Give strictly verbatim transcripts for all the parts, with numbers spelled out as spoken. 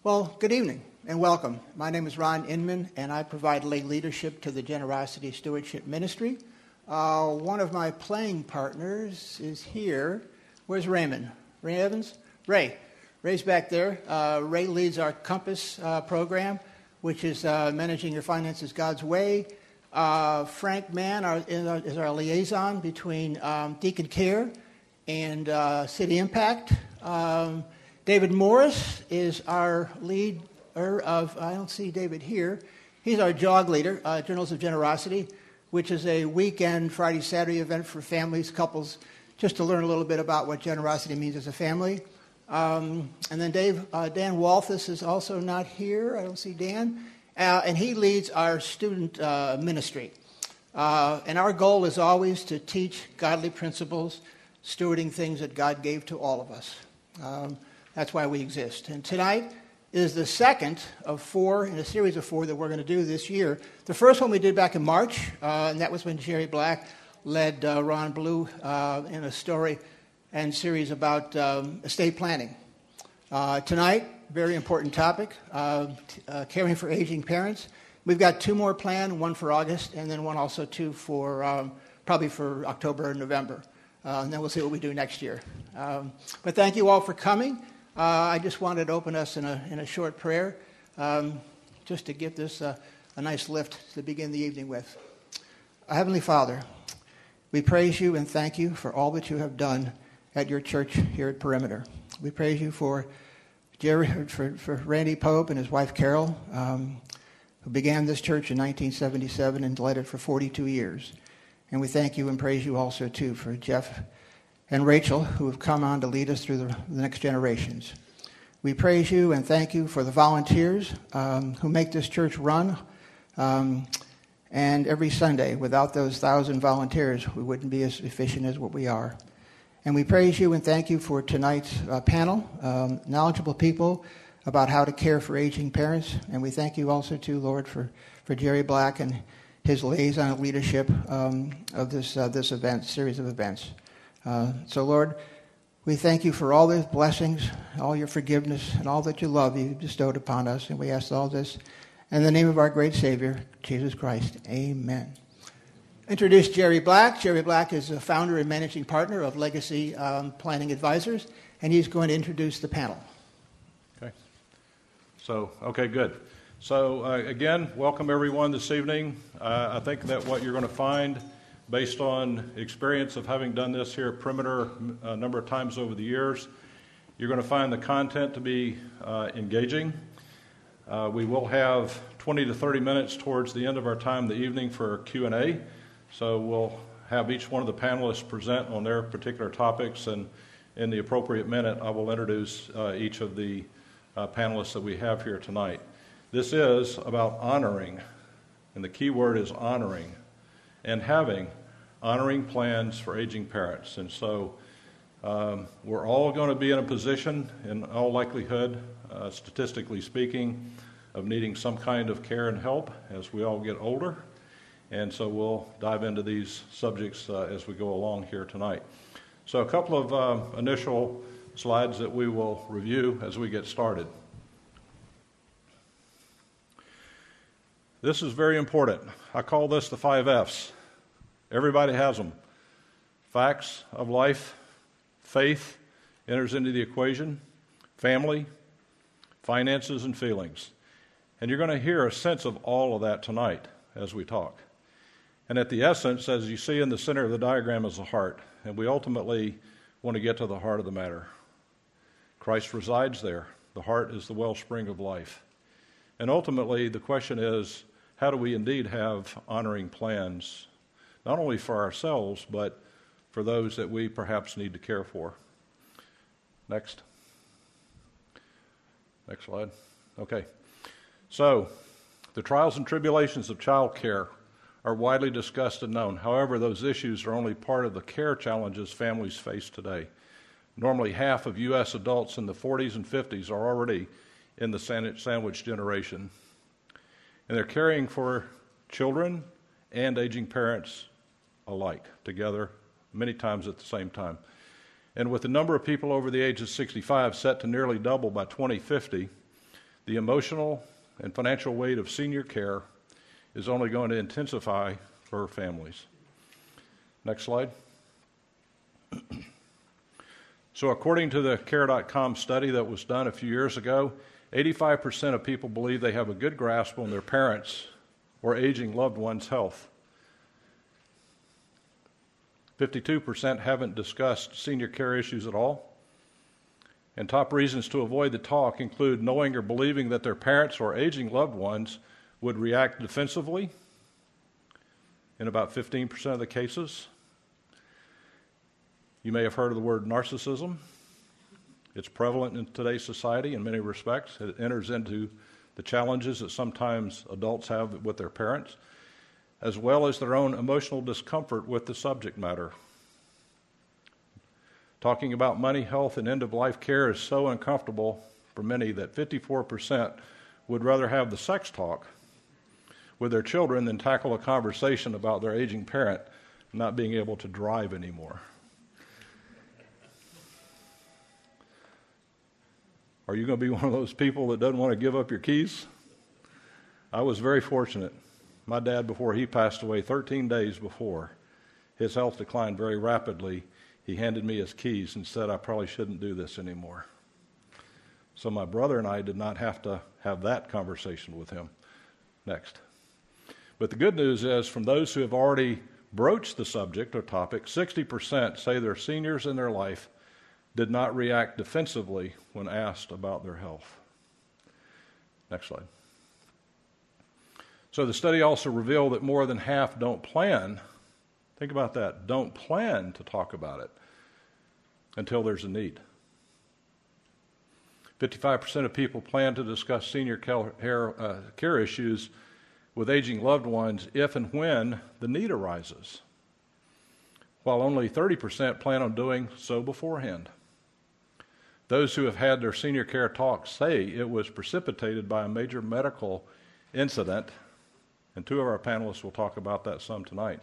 Well, good evening and welcome. My name is Ron Inman, and I provide lay leadership to the Generosity Stewardship Ministry. Uh, one of my playing partners is here. Where's Raymond? Ray Evans? Ray. Ray's back there. Uh, Ray leads our Compass uh, program, which is uh, managing your finances God's way. Uh, Frank Mann our, is, our, is our liaison between um, Deacon Care and uh, City Impact. Um, David Morris is our leader of, I don't see David here, he's our JOG leader, uh, Journals of Generosity, which is a weekend, Friday, Saturday event for families, couples, just to learn a little bit about what generosity means as a family. Um, and then Dave, uh, Dan Walthus is also not here. I don't see Dan. Uh, and he leads our student uh, ministry. Uh, and our goal is always to teach godly principles, stewarding things that God gave to all of us. Um, that's why we exist. And tonight is the second of four in a series of four that we're going to do this year. The first one we did back in March, uh, and that was when Jerry Black led uh, Ron Blue uh, in a story and series about um, estate planning. Uh, tonight, very important topic, uh, t- uh, caring for aging parents. We've got two more planned, one for August, and then one also two for um, probably for October and November. Uh, and then we'll see what we do next year. Um, but thank you all for coming. Uh, I just wanted to open us in a in a short prayer, um, just to give this uh, a nice lift to begin the evening with. Uh, Heavenly Father, we praise you and thank you for all that you have done at your church here at Perimeter. We praise you for Jerry, for, for Randy Pope and his wife Carol, um, who began this church in nineteen seventy-seven and led it for forty-two years. And we thank you and praise you also, too, for Jeff and Rachel, who have come on to lead us through the, the next generations. We praise you and thank you for the volunteers um, who make this church run. Um, and every Sunday, without those thousand volunteers, we wouldn't be as efficient as what we are. And we praise you and thank you for tonight's uh, panel, um, knowledgeable people about how to care for aging parents. And we thank you also, too, Lord, for, for Jerry Black and his liaison leadership um, of this uh, this event, series of events. Uh, so, Lord, we thank you for all the blessings, all your forgiveness, and all that you love you bestowed upon us. And we ask all this in the name of our great Savior, Jesus Christ. Amen. Introduce Jerry Black. Jerry Black is the founder and managing partner of Legacy um, Planning Advisors, and he's going to introduce the panel. Okay. So, okay, good. So, uh, again, welcome everyone this evening. Uh, I think that what you're going to find, based on experience of having done this here at Perimeter a number of times over the years, you're going to find the content to be uh, engaging. Uh, we will have twenty to thirty minutes towards the end of our time the evening for Q and A. So we'll have each one of the panelists present on their particular topics, and in the appropriate minute, I will introduce uh, each of the uh, panelists that we have here tonight. This is about honoring, and the key word is honoring, and having honoring plans for aging parents. And so um, we're all going to be in a position, in all likelihood, uh, statistically speaking, of needing some kind of care and help as we all get older. And so we'll dive into these subjects uh, as we go along here tonight. So a couple of uh, initial slides that we will review as we get started. This is very important. I call this the five F's. Everybody has them. Facts of life, faith enters into the equation, family, finances, and feelings. And you're going to hear a sense of all of that tonight as we talk. And at the essence, as you see in the center of the diagram, is the heart. And we ultimately want to get to the heart of the matter. Christ resides there. The heart is the wellspring of life. And ultimately, the question is, how do we indeed have honoring plans, not only for ourselves, but for those that we perhaps need to care for? Next. Next slide. Okay. So, the trials and tribulations of child care are widely discussed and known. However, those issues are only part of the care challenges families face today. Normally, half of U S adults in the forties and fifties are already in the sandwich generation. And they're caring for children and aging parents alike, together, many times at the same time. And with the number of people over the age of sixty-five set to nearly double by twenty fifty, the emotional and financial weight of senior care is only going to intensify for families. Next slide. So according to the care dot com study that was done a few years ago, eighty-five percent of people believe they have a good grasp on their parents' or aging loved ones' health. fifty-two percent haven't discussed senior care issues at all. And top reasons to avoid the talk include knowing or believing that their parents or aging loved ones would react defensively in about fifteen percent of the cases. You may have heard of the word narcissism. It's prevalent in today's society in many respects. It enters into the challenges that sometimes adults have with their parents, as well as their own emotional discomfort with the subject matter. Talking about money, health, and end-of-life care is so uncomfortable for many that fifty-four percent would rather have the sex talk with their children than tackle a conversation about their aging parent not being able to drive anymore. Are you going to be one of those people that doesn't want to give up your keys? I was very fortunate. My dad, before he passed away, thirteen days before, his health declined very rapidly. He handed me his keys and said I probably shouldn't do this anymore. So my brother and I did not have to have that conversation with him. Next. But the good news is, from those who have already broached the subject or topic, sixty percent say their seniors in their life did not react defensively when asked about their health. Next slide. So the study also revealed that more than half don't plan, think about that, don't plan to talk about it until there's a need. fifty-five percent of people plan to discuss senior care, uh, care issues with aging loved ones if and when the need arises, while only thirty percent plan on doing so beforehand. Those who have had their senior care talks say it was precipitated by a major medical incident, and two of our panelists will talk about that some tonight,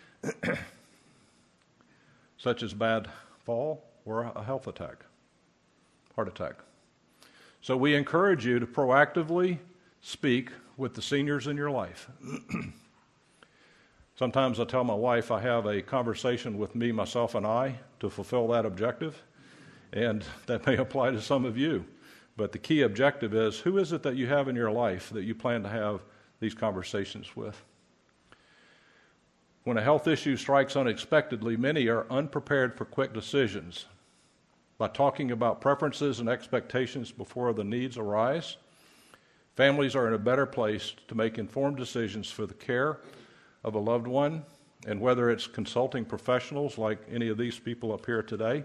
such as bad fall or a health attack, heart attack. So we encourage you to proactively speak with the seniors in your life. Sometimes I tell my wife I have a conversation with me, myself, and I to fulfill that objective. And that may apply to some of you. But the key objective is, who is it that you have in your life that you plan to have these conversations with? When a health issue strikes unexpectedly, many are unprepared for quick decisions. By talking about preferences and expectations before the needs arise, families are in a better place to make informed decisions for the care of a loved one, and whether it's consulting professionals like any of these people up here today,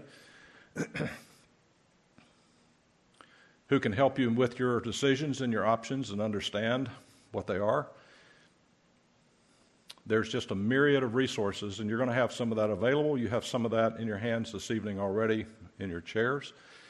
who can help you with your decisions and your options and understand what they are. There's just a myriad of resources, and you're going to have some of that available. You have some of that in your hands this evening already in your chairs.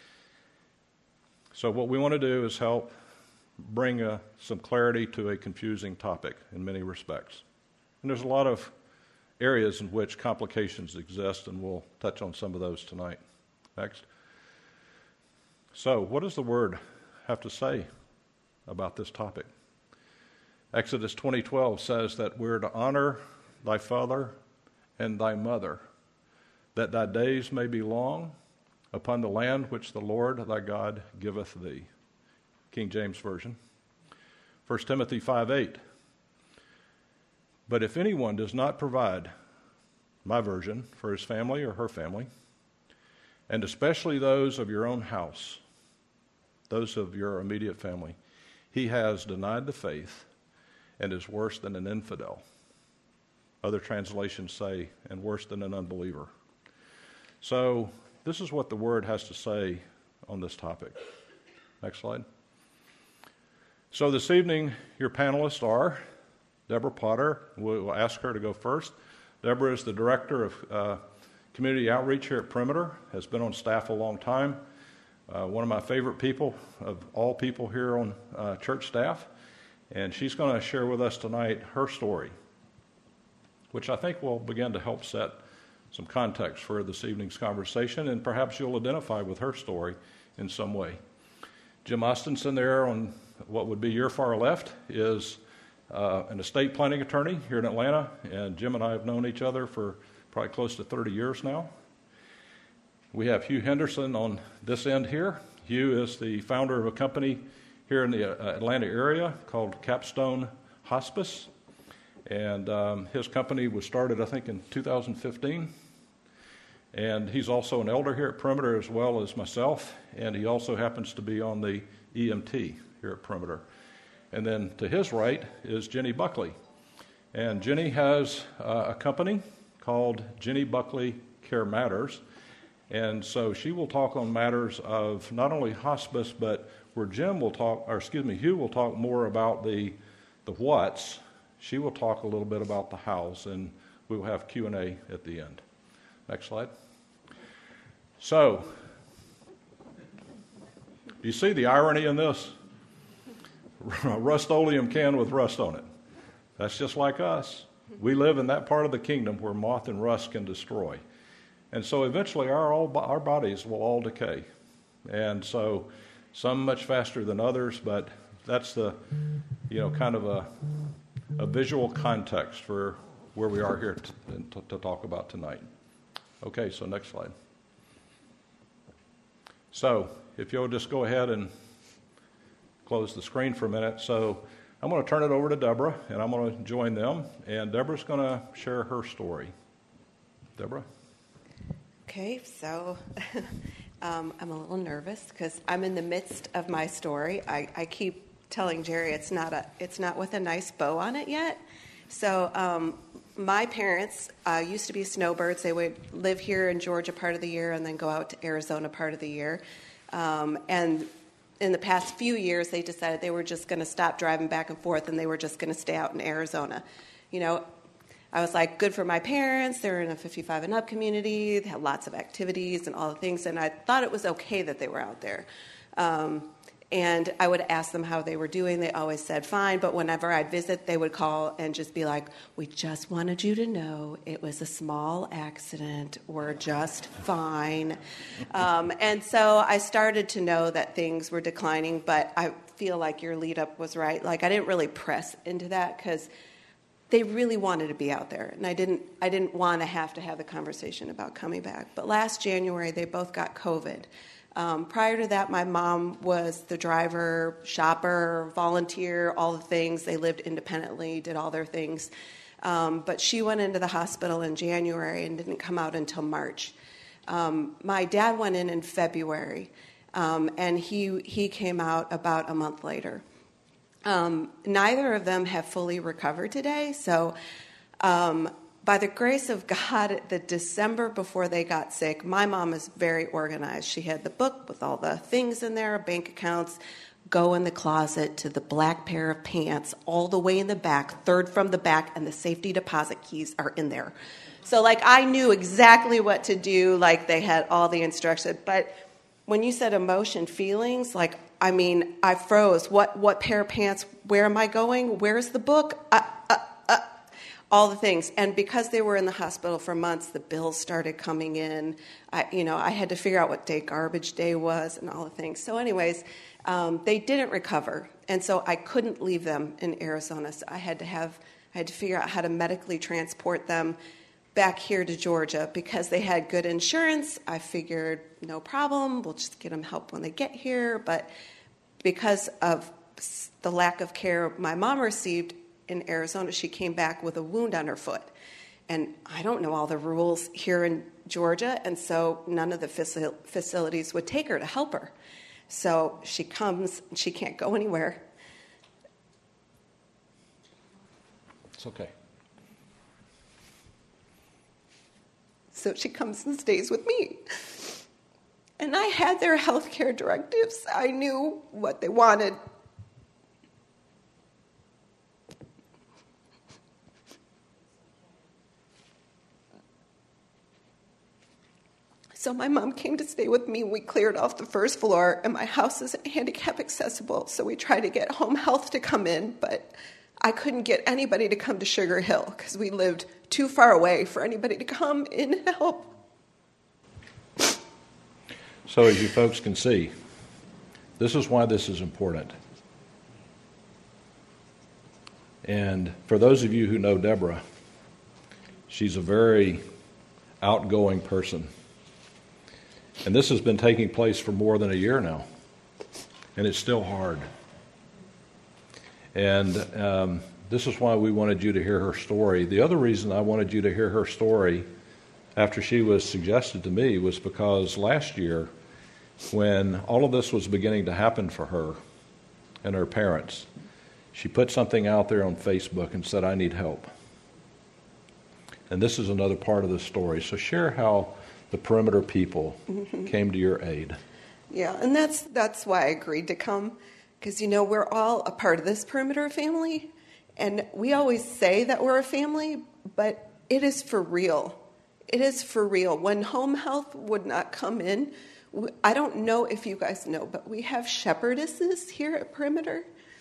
So what we want to do is help bring uh, some clarity to a confusing topic in many respects. And there's a lot of areas in which complications exist, and we'll touch on some of those tonight. Next. So, what does the Word have to say about this topic? Exodus twenty twelve says that we're to honor thy father and thy mother, that thy days may be long upon the land which the Lord thy God giveth thee. King James Version. First Timothy five eight. But if anyone does not provide, my version, for his family or her family, and especially those of your own house, those of your immediate family, he has denied the faith and is worse than an infidel. Other translations say, and worse than an unbeliever. So this is what the Word has to say on this topic. Next slide. So this evening, your panelists are Deborah Potter. We'll ask her to go first. Deborah is the Director of uh, Community Outreach here at Perimeter, has been on staff a long time. Uh, one of my favorite people of all people here on uh, church staff. And she's going to share with us tonight her story, which I think will begin to help set some context for this evening's conversation, and perhaps you'll identify with her story in some way. Jim Austinson there on what would be your far left is uh, an estate planning attorney here in Atlanta, and Jim and I have known each other for probably close to thirty years now. We have Hugh Henderson on this end here. Hugh is the founder of a company here in the uh, Atlanta area called Capstone Hospice, and um, his company was started, I think, in two thousand fifteen. And he's also an elder here at Perimeter as well as myself, and he also happens to be on the E M T here at Perimeter. And then to his right is Jenny Buckley. And Jenny has uh, a company called Jenny Buckley Care Matters. And so she will talk on matters of not only hospice, but where Jim will talk, or excuse me, Hugh will talk more about the the what's. She will talk a little bit about the hows, and we will have Q and A at the end. Next slide. So, do you see the irony in this? A Rust-Oleum can with rust on it. That's just like us. We live in that part of the kingdom where moth and rust can destroy. And so eventually our, all, our bodies will all decay. And so some much faster than others, but that's the, you know, kind of a, a visual context for where we are here to, to, to talk about tonight. Okay, so next slide. So if you'll just go ahead and close the screen for a minute. So I'm going to turn it over to Deborah, and I'm going to join them. And Deborah's going to share her story. Deborah? Okay, so um, I'm a little nervous because I'm in the midst of my story. I, I keep telling Jerry it's not a it's not with a nice bow on it yet. So um, my parents uh, used to be snowbirds. They would live here in Georgia part of the year and then go out to Arizona part of the year. Um, and in the past few years, they decided they were just going to stop driving back and forth and they were just going to stay out in Arizona. You know, I was like, good for my parents. They're in a fifty-five and up community. They have lots of activities and all the things. And I thought it was okay that they were out there. Um, and I would ask them how they were doing. They always said fine. But whenever I'd visit, they would call and just be like, we just wanted you to know it was a small accident. We're just fine. Um, and so I started to know that things were declining. But I feel like your lead up was right. Like I didn't really press into that because they really wanted to be out there, and I didn't I didn't want to have to have the conversation about coming back. But last January, they both got COVID. Um, prior to that, my mom was the driver, shopper, volunteer, all the things. They lived independently, did all their things. Um, but she went into the hospital in January and didn't come out until March. Um, my dad went in in February, um, and he he came out about a month later. Um, neither of them have fully recovered today. So um, by the grace of God, the December before they got sick, my mom is very organized. She had the book with all the things in there, bank accounts, go in the closet to the black pair of pants all the way in the back, third from the back, and the safety deposit keys are in there. So, like, I knew exactly what to do. Like, they had all the instructions. But when you said emotion, feelings, like, I mean, I froze. What what pair of pants? Where am I going? Where's the book? Uh, uh, uh, all the things. And because they were in the hospital for months, the bills started coming in. I, you know, I had to figure out what day garbage day was and all the things. So anyways, um, they didn't recover. And so I couldn't leave them in Arizona. So I had to have, I had to figure out how to medically transport them back here to Georgia. Because they had good insurance, I figured no problem, we'll just get them help when they get here. But because of the lack of care my mom received in Arizona, she came back with a wound on her foot. And I don't know all the rules here in Georgia, and so none of the facil- facilities would take her to help her. So she comes, and she can't go anywhere. It's okay. So she comes and stays with me. And I had their health care directives. I knew what they wanted. So my mom came to stay with me. We cleared off the first floor, and my house isn't handicap accessible. So we tried to get home health to come in, but I couldn't get anybody to come to Sugar Hill because we lived too far away for anybody to come in and help. So as you folks can see, this is why this is important. And for those of you who know Deborah, she's a very outgoing person. And this has been taking place for more than a year now. And it's still hard. And um, this is why we wanted you to hear her story. The other reason I wanted you to hear her story after she was suggested to me was because last year, when all of this was beginning to happen for her and her parents, she put something out there on Facebook and said, I need help. And this is another part of the story. So share how the Perimeter people mm-hmm. came to your aid. Yeah, and that's that's why I agreed to come, because, you know, we're all a part of this Perimeter family, and we always say that we're a family, but it is for real. It is for real. When home health would not come in, I don't know if you guys know, but we have shepherdesses here at Perimeter,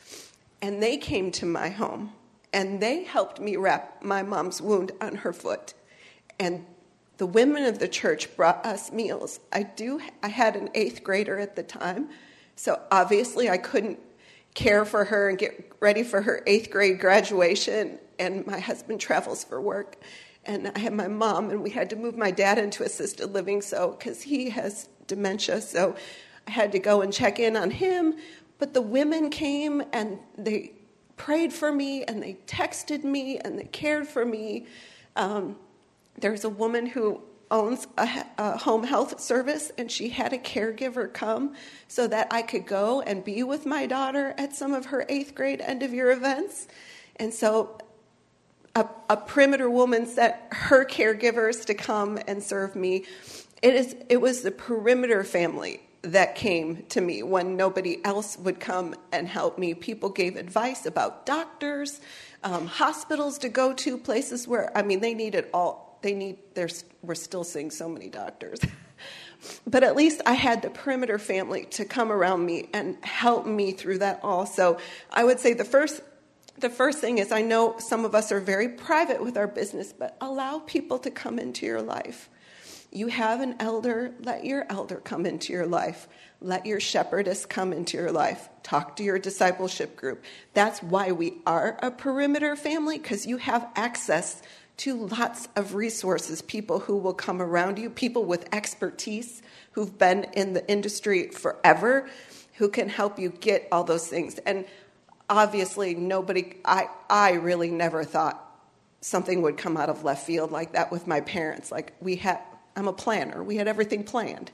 and they came to my home, and they helped me wrap my mom's wound on her foot. And the women of the church brought us meals. I do. I had an eighth grader at the time, so obviously I couldn't care for her and get ready for her eighth grade graduation, and my husband travels for work. And I had my mom, and we had to move my dad into assisted living so because he has dementia, so I had to go and check in on him. But the women came, and they prayed for me, and they texted me, and they cared for me. Um, there's a woman who owns a, a home health service, and she had a caregiver come so that I could go and be with my daughter at some of her eighth grade end-of-year events. And so a, a Perimeter woman sent her caregivers to come and serve me. It is. It was the Perimeter family that came to me when nobody else would come and help me. People gave advice about doctors, um, hospitals to go to, places where, I mean, they needed all. They need, there's, we're still seeing so many doctors. But at least I had the Perimeter family to come around me and help me through that all. So I would say the first the first thing is, I know some of us are very private with our business, but allow people to come into your life. You have an elder, let your elder come into your life. Let your shepherdess come into your life. Talk to your discipleship group. That's why we are a Perimeter family, because you have access to lots of resources, people who will come around you, people with expertise who've been in the industry forever, who can help you get all those things. And obviously, nobody, I, I really never thought something would come out of left field like that with my parents. Like, we had, I'm a planner. We had everything planned.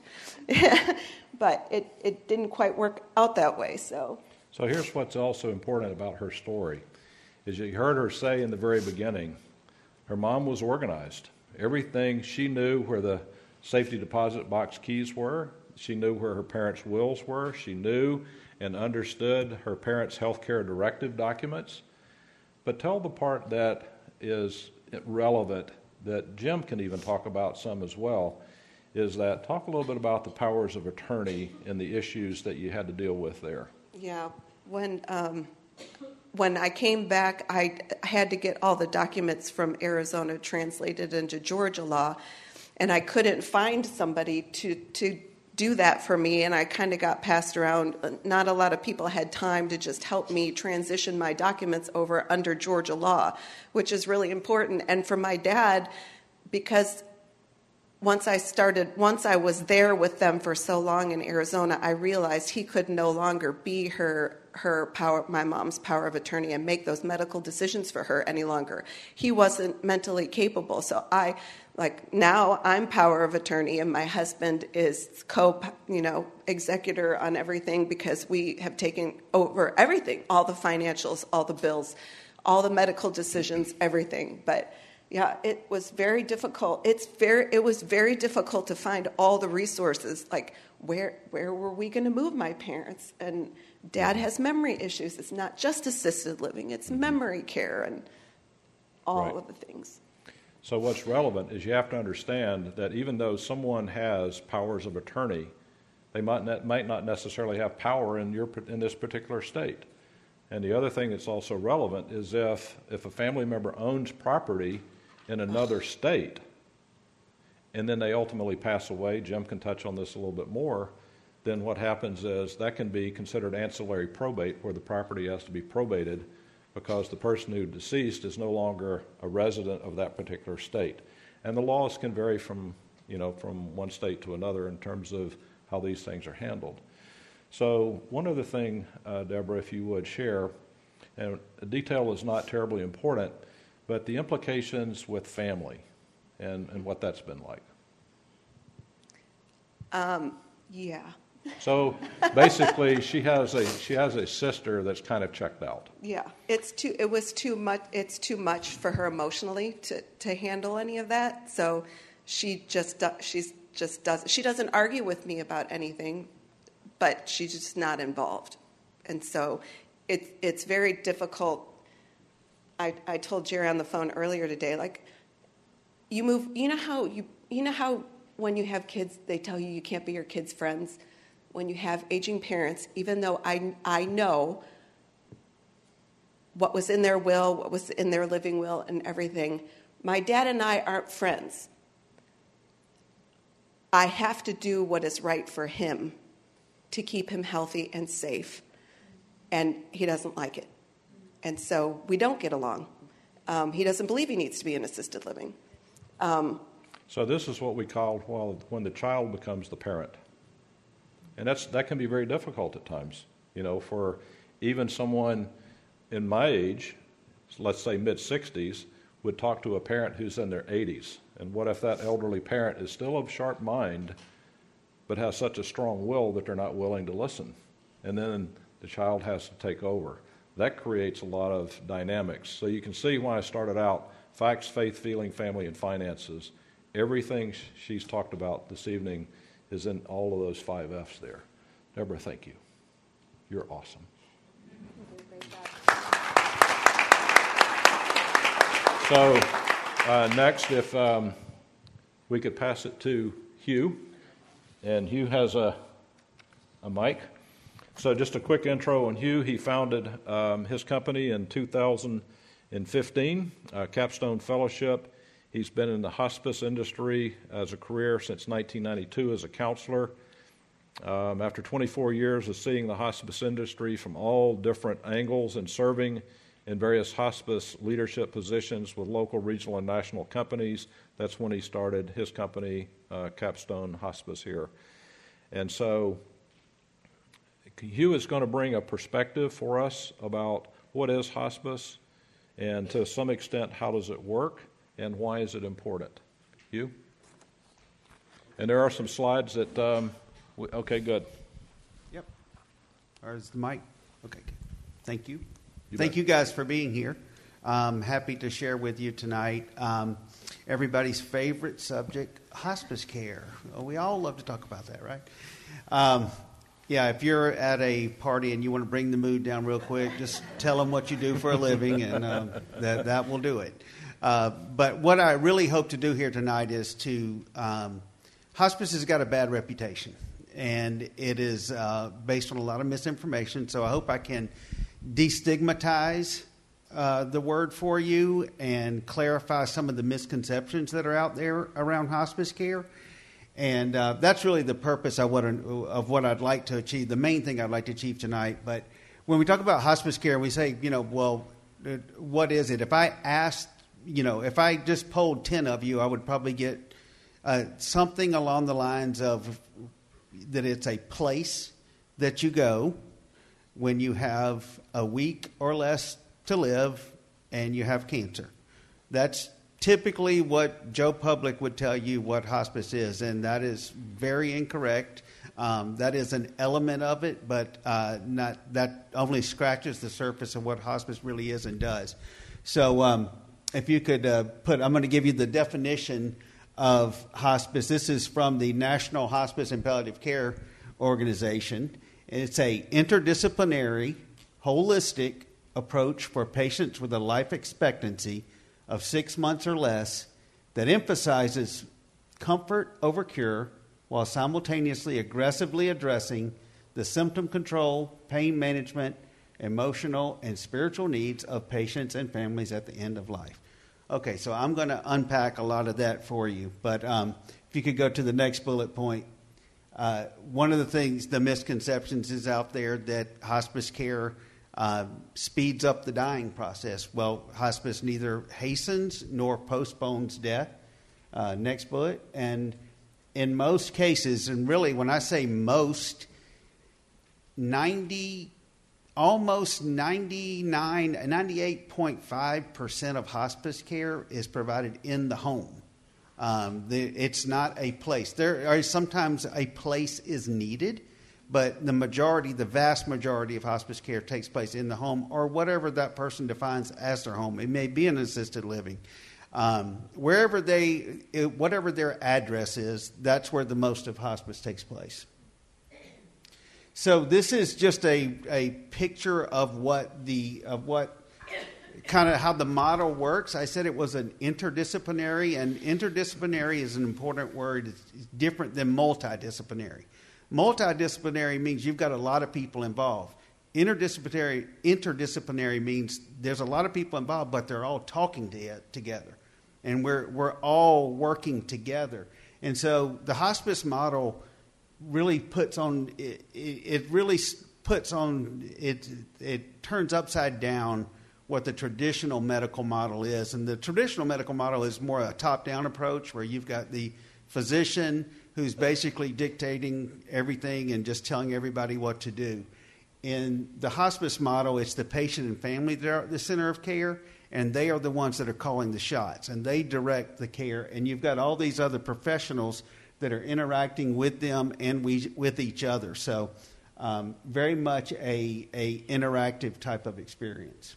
But it, it didn't quite work out that way, so. So here's what's also important about her story, is you heard her say in the very beginning, her mom was organized. Everything, she knew where the safety deposit box keys were. She knew where her parents' wills were. She knew and understood her parents' health care directive documents. But tell the part that is relevant, that Jim can even talk about some as well, is that talk a little bit about the powers of attorney and the issues that you had to deal with there. Yeah, when um, when I came back, I had to get all the documents from Arizona translated into Georgia law, and I couldn't find somebody to, to do that for me, and I kind of got passed around. Not a lot of people had time to just help me transition my documents over under Georgia law, which is really important. And for my dad, because once I started, once I was there with them for so long in Arizona, I realized he could no longer be her her power, my mom's power of attorney, and make those medical decisions for her any longer. He wasn't mentally capable. So I, like, now I'm power of attorney, and my husband is co, you know, executor on everything, because we have taken over everything, all the financials, all the bills, all the medical decisions, everything. But yeah, it was very difficult. It's very, it was very difficult to find all the resources. Like, where, where were we going to move my parents? And Dad has memory issues. It's not just assisted living; it's memory care and all right. of the things. So what's relevant is you have to understand that even though someone has powers of attorney, they might not, might not necessarily have power in your in this particular state. And the other thing that's also relevant is if if a family member owns property in another state, and then they ultimately pass away, Jim can touch on this a little bit more, then what happens is that can be considered ancillary probate, where the property has to be probated because the person who deceased is no longer a resident of that particular state. And the laws can vary from, you know, from one state to another in terms of how these things are handled. So one other thing, uh, Deborah, if you would share, and the detail is not terribly important, but the implications with family and, and what that's been like. Um, yeah. So basically, she has a she has a sister that's kind of checked out. Yeah, it's too. It was too much. It's too much for her emotionally to, to handle any of that. So she just do, she's just does. She doesn't argue with me about anything, but she's just not involved, and so it's it's very difficult. I I told Jerry on the phone earlier today, like, you move. You know how you you know how when you have kids, they tell you you can't be your kids' friends. When you have aging parents, even though I, I know what was in their will, what was in their living will and everything, my dad and I aren't friends. I have to do what is right for him to keep him healthy and safe, and he doesn't like it. And so we don't get along. Um, he doesn't believe he needs to be in assisted living. Um, so this is what we call, well, when the child becomes the parent. And that's that can be very difficult at times, you know, for even someone in my age, let's say mid-sixties, would talk to a parent who's in their eighties. And what if that elderly parent is still of sharp mind, but has such a strong will that they're not willing to listen? And then the child has to take over. That creates a lot of dynamics. So you can see why I started out, facts, faith, feeling, family, and finances. Everything she's talked about this evening is in all of those five F's there. Deborah, thank you. You're awesome. So uh, next, if um, we could pass it to Hugh. And Hugh has a, a mic. So just a quick intro on Hugh. He founded um, his company in two thousand fifteen, uh, Capstone Fellowship. He's been in the hospice industry as a career since nineteen ninety-two as a counselor. Um, after twenty-four years of seeing the hospice industry from all different angles and serving in various hospice leadership positions with local, regional, and national companies, that's when he started his company, uh, Capstone Hospice here. And so Hugh is going to bring a perspective for us about what is hospice and to some extent how does it work. And why is it important? You? And there are some slides that, um, we, okay, good. Yep. Or is the mic? Okay, good. Thank you. You Thank bet. you guys for being here. I'm happy to share with you tonight um, everybody's favorite subject, hospice care. Well, we all love to talk about that, right? Um, yeah, if you're at a party and you want to bring the mood down real quick, just tell them what you do for a living, and um, that, that will do it. Uh, but what I really hope to do here tonight is to, um, hospice has got a bad reputation, and it is uh, based on a lot of misinformation, so I hope I can destigmatize uh, the word for you and clarify some of the misconceptions that are out there around hospice care. And uh, that's really the purpose of what, of what I'd like to achieve, the main thing I'd like to achieve tonight. But when we talk about hospice care, we say, you know, well, what is it? If I asked, you know, if I just polled ten of you, I would probably get uh, something along the lines of that it's a place that you go when you have a week or less to live and you have cancer. That's typically what Joe Public would tell you what hospice is, and that is very incorrect. Um, that is an element of it, but uh, not that only scratches the surface of what hospice really is and does. So um, if you could uh, put, I'm going to give you the definition of hospice. This is from the National Hospice and Palliative Care Organization. It's a interdisciplinary, holistic approach for patients with a life expectancy of six months or less that emphasizes comfort over cure while simultaneously aggressively addressing the symptom control, pain management, emotional, and spiritual needs of patients and families at the end of life. Okay, so I'm going to unpack a lot of that for you, but um, if you could go to the next bullet point. Uh, one of the things, the misconceptions is out there that hospice care uh, speeds up the dying process. Well, hospice neither hastens nor postpones death. Uh, next bullet. And in most cases, and really when I say most, ninety, almost ninety-nine, ninety-eight point five percent of hospice care is provided in the home. Um, the, it's not a place. There are sometimes a place is needed, but the majority, the vast majority of hospice care takes place in the home or whatever that person defines as their home. It may be an assisted living. Um, wherever they, whatever their address is, that's where the most of hospice takes place. So this is just a, a picture of what the of what kind of how the model works. I said it was an interdisciplinary, and interdisciplinary is an important word. It's different than multidisciplinary. Multidisciplinary means you've got a lot of people involved. Interdisciplinary interdisciplinary means there's a lot of people involved, but they're all talking to, together. And we're we're all working together. And so the hospice model really puts on it, it really puts on it it turns upside down what the traditional medical model is. And the traditional medical model is more a top-down approach where you've got the physician who's basically dictating everything and just telling everybody what to do. In the hospice model, it's the patient and family that are at the center of care, and they are the ones that are calling the shots, and they direct the care. And you've got all these other professionals that are interacting with them and we, with each other. So um, very much a, a interactive type of experience.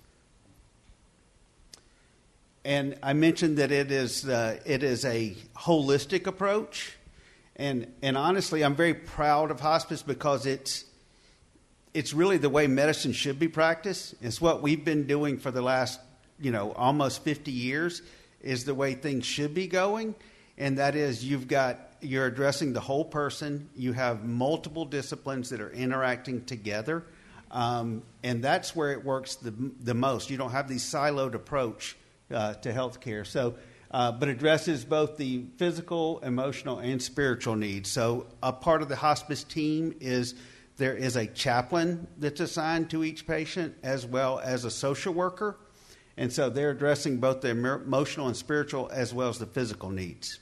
And I mentioned that it is uh, it is a holistic approach, and and honestly, I'm very proud of hospice because it's it's really the way medicine should be practiced. It's what we've been doing for the last you know almost fifty years. Is the way things should be going, and that is you've got you're addressing the whole person. You have multiple disciplines that are interacting together, um, and that's where it works the the most. You don't have the siloed approach Uh, to healthcare. So, uh, but addresses both the physical, emotional, and spiritual needs. So, a part of the hospice team is there is a chaplain that's assigned to each patient, as well as a social worker, and so they're addressing both the emotional and spiritual, as well as the physical needs.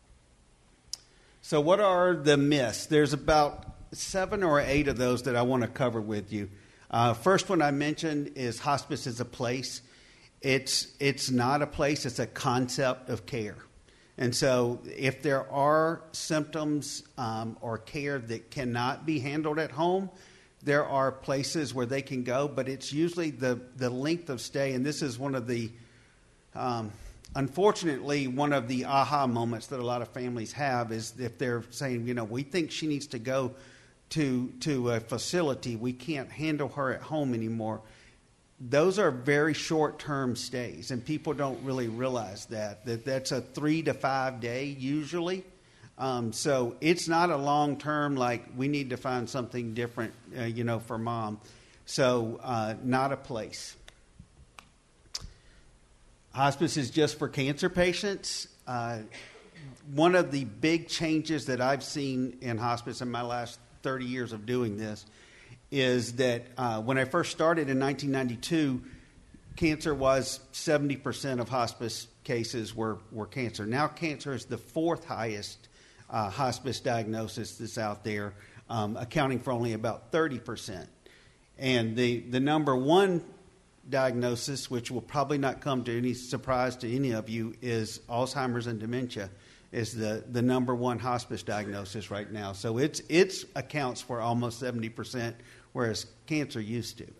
So, what are the myths? There's about seven or eight of those that I want to cover with you. Uh, first one I mentioned is hospice is a place. It's it's not a place, it's a concept of care. And so if there are symptoms um, or care that cannot be handled at home, there are places where they can go, but it's usually the, the length of stay. And this is one of the, um, unfortunately, one of the aha moments that a lot of families have is if they're saying, you know, we think she needs to go to to a facility. We can't handle her at home anymore. Those are very short-term stays, and people don't really realize that, that that's a three to five day usually. Um, so it's not a long-term, like we need to find something different, uh, you know, for mom. So uh, not a place. Hospice is just for cancer patients. Uh, one of the big changes that I've seen in hospice in my last thirty years of doing this is that uh, when I first started in nineteen ninety-two, cancer was seventy percent of hospice cases were, were cancer. Now cancer is the fourth highest uh, hospice diagnosis that's out there, um, accounting for only about thirty percent. And the, the number one diagnosis, which will probably not come to any surprise to any of you, is Alzheimer's and dementia, is the, the number one hospice diagnosis right now. So it's it's accounts for almost seventy percent, whereas cancer used to.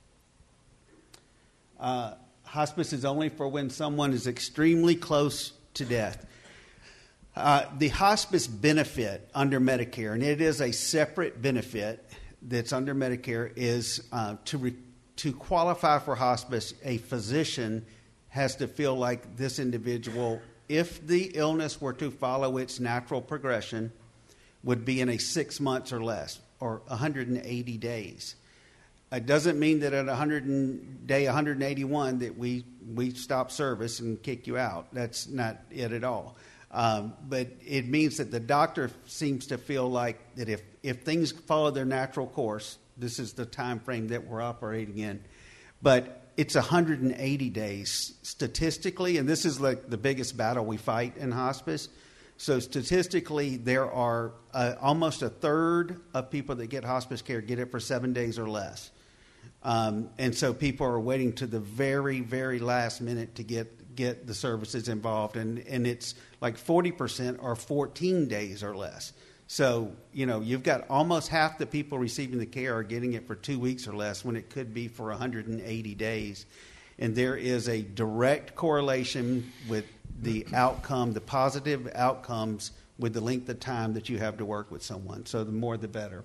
Uh, hospice is only for when someone is extremely close to death. Uh, the hospice benefit under Medicare, and it is a separate benefit that's under Medicare, is uh, to re- to qualify for hospice, a physician has to feel like this individual, if the illness were to follow its natural progression, would be in a six months or less, or one hundred eighty days. It doesn't mean that at one hundred day one hundred eighty-one that we, we stop service and kick you out. That's not it at all. Um, but it means that the doctor seems to feel like that if, if things follow their natural course, This is the time frame that we're operating in. But it's one hundred eighty days statistically, and this is like the biggest battle we fight in hospice. So statistically, there are uh, almost a third of people that get hospice care get it for seven days or less. Um, and so people are waiting to the very, very last minute to get, get the services involved. And, and it's like forty percent are fourteen days or less. So, you know, you've got almost half the people receiving the care are getting it for two weeks or less when it could be for one hundred eighty days. And there is a direct correlation with the outcome, the positive outcomes with the length of time that you have to work with someone. So the more the better.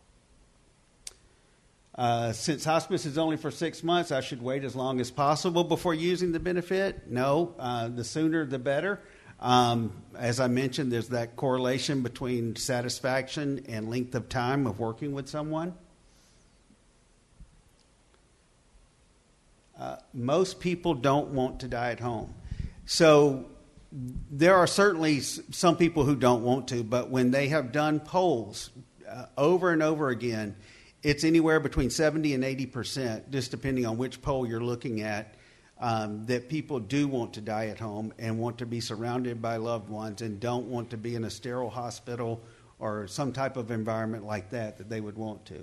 Uh, since hospice is only for six months, I should wait as long as possible before using the benefit? No, uh, the sooner the better. Um, as I mentioned, there's that correlation between satisfaction and length of time of working with someone. Uh, most people don't want to die at home. So there are certainly some people who don't want to, but when they have done polls uh, over and over again, it's anywhere between seventy and eighty percent, just depending on which poll you're looking at, um, that people do want to die at home and want to be surrounded by loved ones and don't want to be in a sterile hospital or some type of environment like that that they would want to.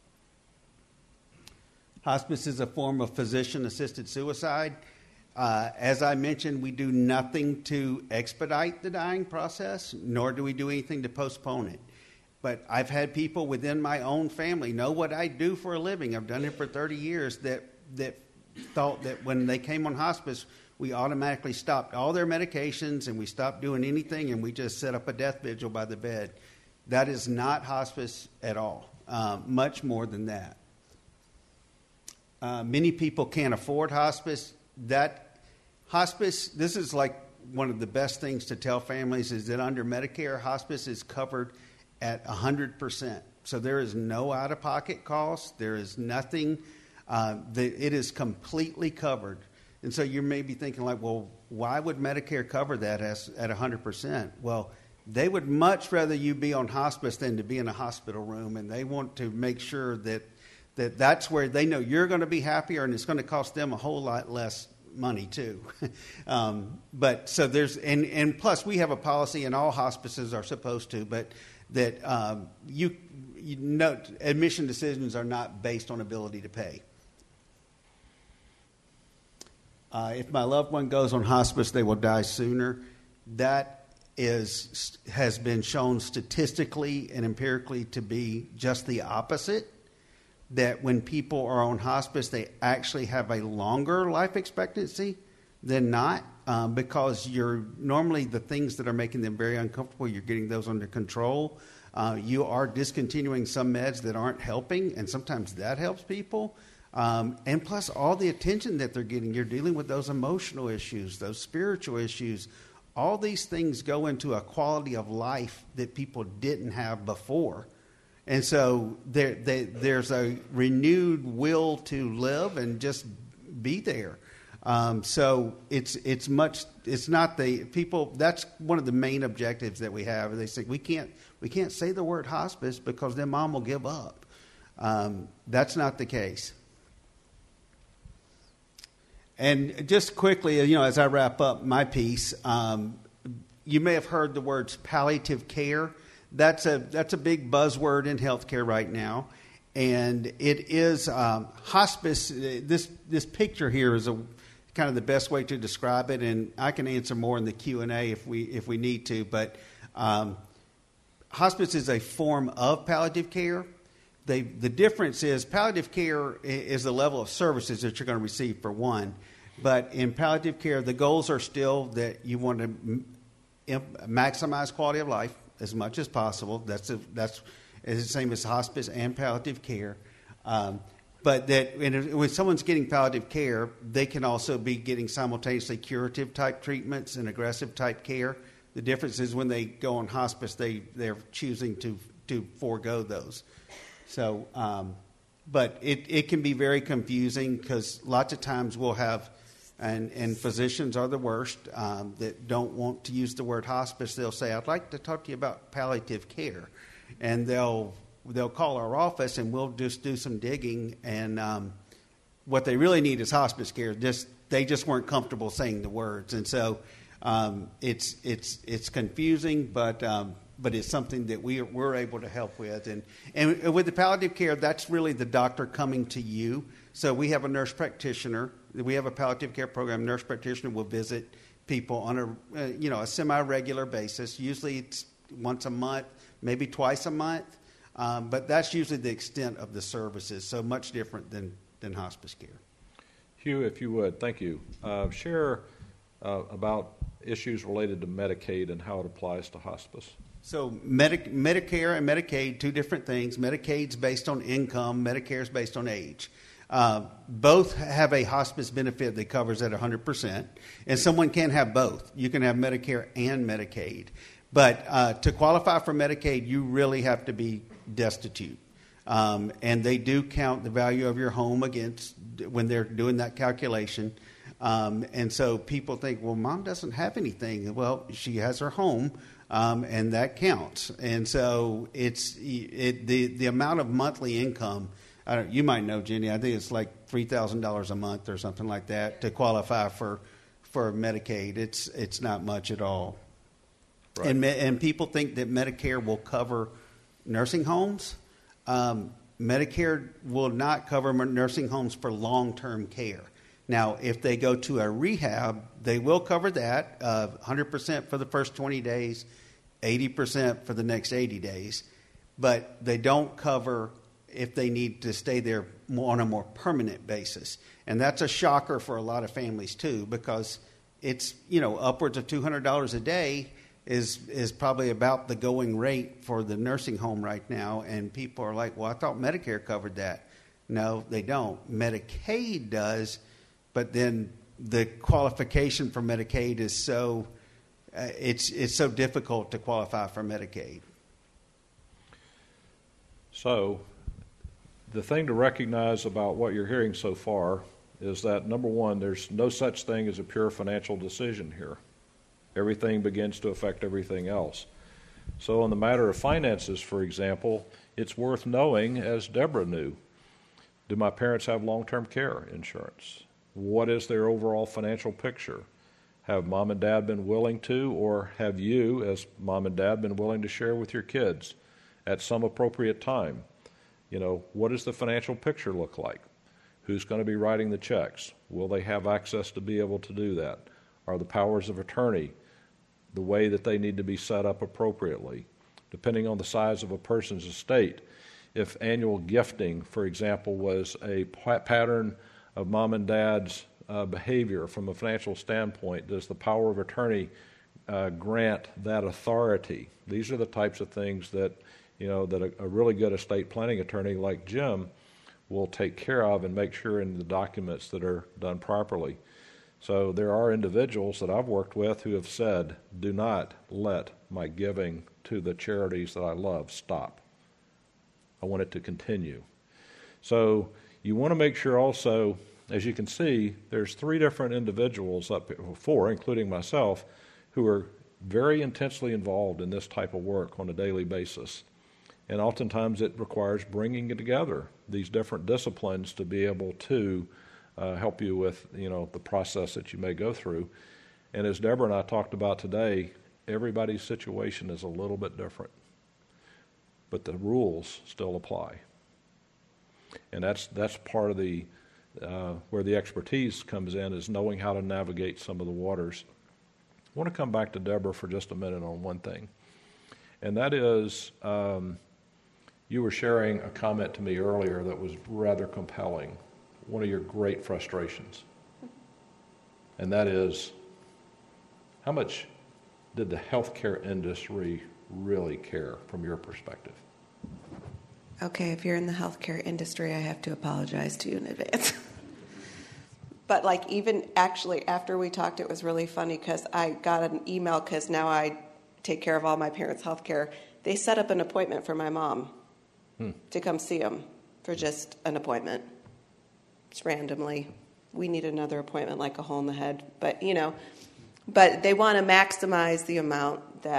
Hospice is a form of physician-assisted suicide. Uh, as I mentioned, we do nothing to expedite the dying process, nor do we do anything to postpone it. But I've had people within my own family know what I do for a living. I've done it for thirty years that, that thought that when they came on hospice, we automatically stopped all their medications and we stopped doing anything and we just set up a death vigil by the bed. That is not hospice at all, uh, much more than that. Uh, many people can't afford hospice. That hospice, this is like one of the best things to tell families is that under Medicare, hospice is covered at one hundred percent. So there is no out-of-pocket cost. There is nothing. Uh, the, it is completely covered. And so you may be thinking like, well, why would Medicare cover that as, at one hundred percent? Well, they would much rather you be on hospice than to be in a hospital room, and they want to make sure that that that's where they know you're going to be happier, and it's going to cost them a whole lot less money too. um, but so there's and, and plus we have a policy, and all hospices are supposed to, but that um, you, you know, admission decisions are not based on ability to pay. Uh, if my loved one goes on hospice, they will die sooner. That is has been shown statistically and empirically to be just the opposite. That when people are on hospice, they actually have a longer life expectancy than not, um, because you're normally the things that are making them very uncomfortable, you're getting those under control. Uh, you are discontinuing some meds that aren't helping, and sometimes that helps people. Um, and plus all the attention that they're getting, you're dealing with those emotional issues, those spiritual issues. All these things go into a quality of life that people didn't have before. And so there, they, there's a renewed will to live and just be there. Um, so it's it's much it's not the people. That's one of the main objectives that we have. They say we can't we can't say the word hospice because then mom will give up. Um, that's not the case. And just quickly, you know, as I wrap up my piece, um, you may have heard the words palliative care. That's a that's a big buzzword in healthcare right now, and it is um, hospice. This this picture here is a kind of the best way to describe it, and I can answer more in the Q and A if we if we need to. But um, hospice is a form of palliative care. They, the difference is palliative care is the level of services that you're going to receive for one, but in palliative care, the goals are still that you want to m- maximize quality of life as much as possible. That's a, that's the same as hospice and palliative care. Um, but that when, when someone's getting palliative care, they can also be getting simultaneously curative type treatments and aggressive type care. The difference is when they go on hospice, they, they're choosing to, to forego those. So, um, but it, it can be very confusing because lots of times we'll have, and, and physicians are the worst, um, that don't want to use the word hospice. They'll say, I'd like to talk to you about palliative care. And they'll they'll call our office and we'll just do some digging. And um, what they really need is hospice care. Just they just weren't comfortable saying the words, and so um, it's it's it's confusing, but. Um, But it's something that we are, we're able to help with. And, and with the palliative care, that's really the doctor coming to you. So we have a nurse practitioner. We have a palliative care program. Nurse practitioner will visit people on a, uh, you know, a semi-regular basis. Usually it's once a month, maybe twice a month. Um, but that's usually the extent of the services, so much different than, than hospice care. Hugh, if you would, thank you. Uh, share uh, about issues related to Medicaid and how it applies to hospice. So Medi- Medicare and Medicaid, two different things. Medicaid's based on income. Medicare's based on age. Uh, both have a hospice benefit that covers at one hundred percent. And someone can have both. You can have Medicare and Medicaid. But uh, to qualify for Medicaid, you really have to be destitute. Um, and they do count the value of your home against when they're doing that calculation. Um, and so people think, well, mom doesn't have anything. Well, she has her home. Um, and that counts. And so it's it, the the amount of monthly income. I don't, you might know, Jenny. I think it's like three thousand dollars a month or something like that to qualify for for Medicaid. It's it's not much at all. Right. And and people think that Medicare will cover nursing homes. Um, Medicare will not cover nursing homes for long-term care. Now, if they go to a rehab, they will cover that, uh, one hundred percent for the first twenty days, eighty percent for the next eighty days. But they don't cover if they need to stay there more on a more permanent basis. And that's a shocker for a lot of families, too, because it's, you know, upwards of two hundred dollars a day is is probably about the going rate for the nursing home right now. And people are like, well, I thought Medicare covered that. No, they don't. Medicaid does. But then the qualification for Medicaid is so uh, it's it's so difficult to qualify for Medicaid. So the thing to recognize about what you're hearing so far is that, number one, there's no such thing as a pure financial decision here. Everything begins to affect everything else. So in the matter of finances, for example, it's worth knowing, as Deborah knew, do my parents have long-term care insurance? What is their overall financial picture? Have mom and dad been willing to, or have you, as mom and dad, been willing to share with your kids at some appropriate time? You know, what does the financial picture look like? Who's going to be writing the checks? Will they have access to be able to do that? Are the powers of attorney the way that they need to be set up appropriately? Depending on the size of a person's estate, if annual gifting, for example, was a pattern of mom and dad's uh, behavior from a financial standpoint, does the power of attorney uh, grant that authority? These are the types of things that, you know, that a, a really good estate planning attorney like Jim will take care of and make sure in the documents that are done properly. So there are individuals that I've worked with who have said, do not let my giving to the charities that I love stop. I want it to continue. So you want to make sure also, as you can see, there's three different individuals, up four, including myself, who are very intensely involved in this type of work on a daily basis. And oftentimes it requires bringing together these different disciplines to be able to uh, help you with, you know, the process that you may go through. And as Deborah and I talked about today, everybody's situation is a little bit different, but the rules still apply. And that's that's part of the uh, where the expertise comes in, is knowing how to navigate some of the waters. I want to come back to Deborah for just a minute on one thing, and that is um, you were sharing a comment to me earlier that was rather compelling, one of your great frustrations, and that is, how much did the healthcare industry really care from your perspective? Okay, if you're in the healthcare industry, I have to apologize to you in advance. But like even actually after we talked, it was really funny because I got an email because now I take care of all my parents' healthcare. They set up an appointment for my mom hmm. to come see them for just an appointment. It's randomly. We need another appointment like a hole in the head. But, you know, but they want to maximize the amount that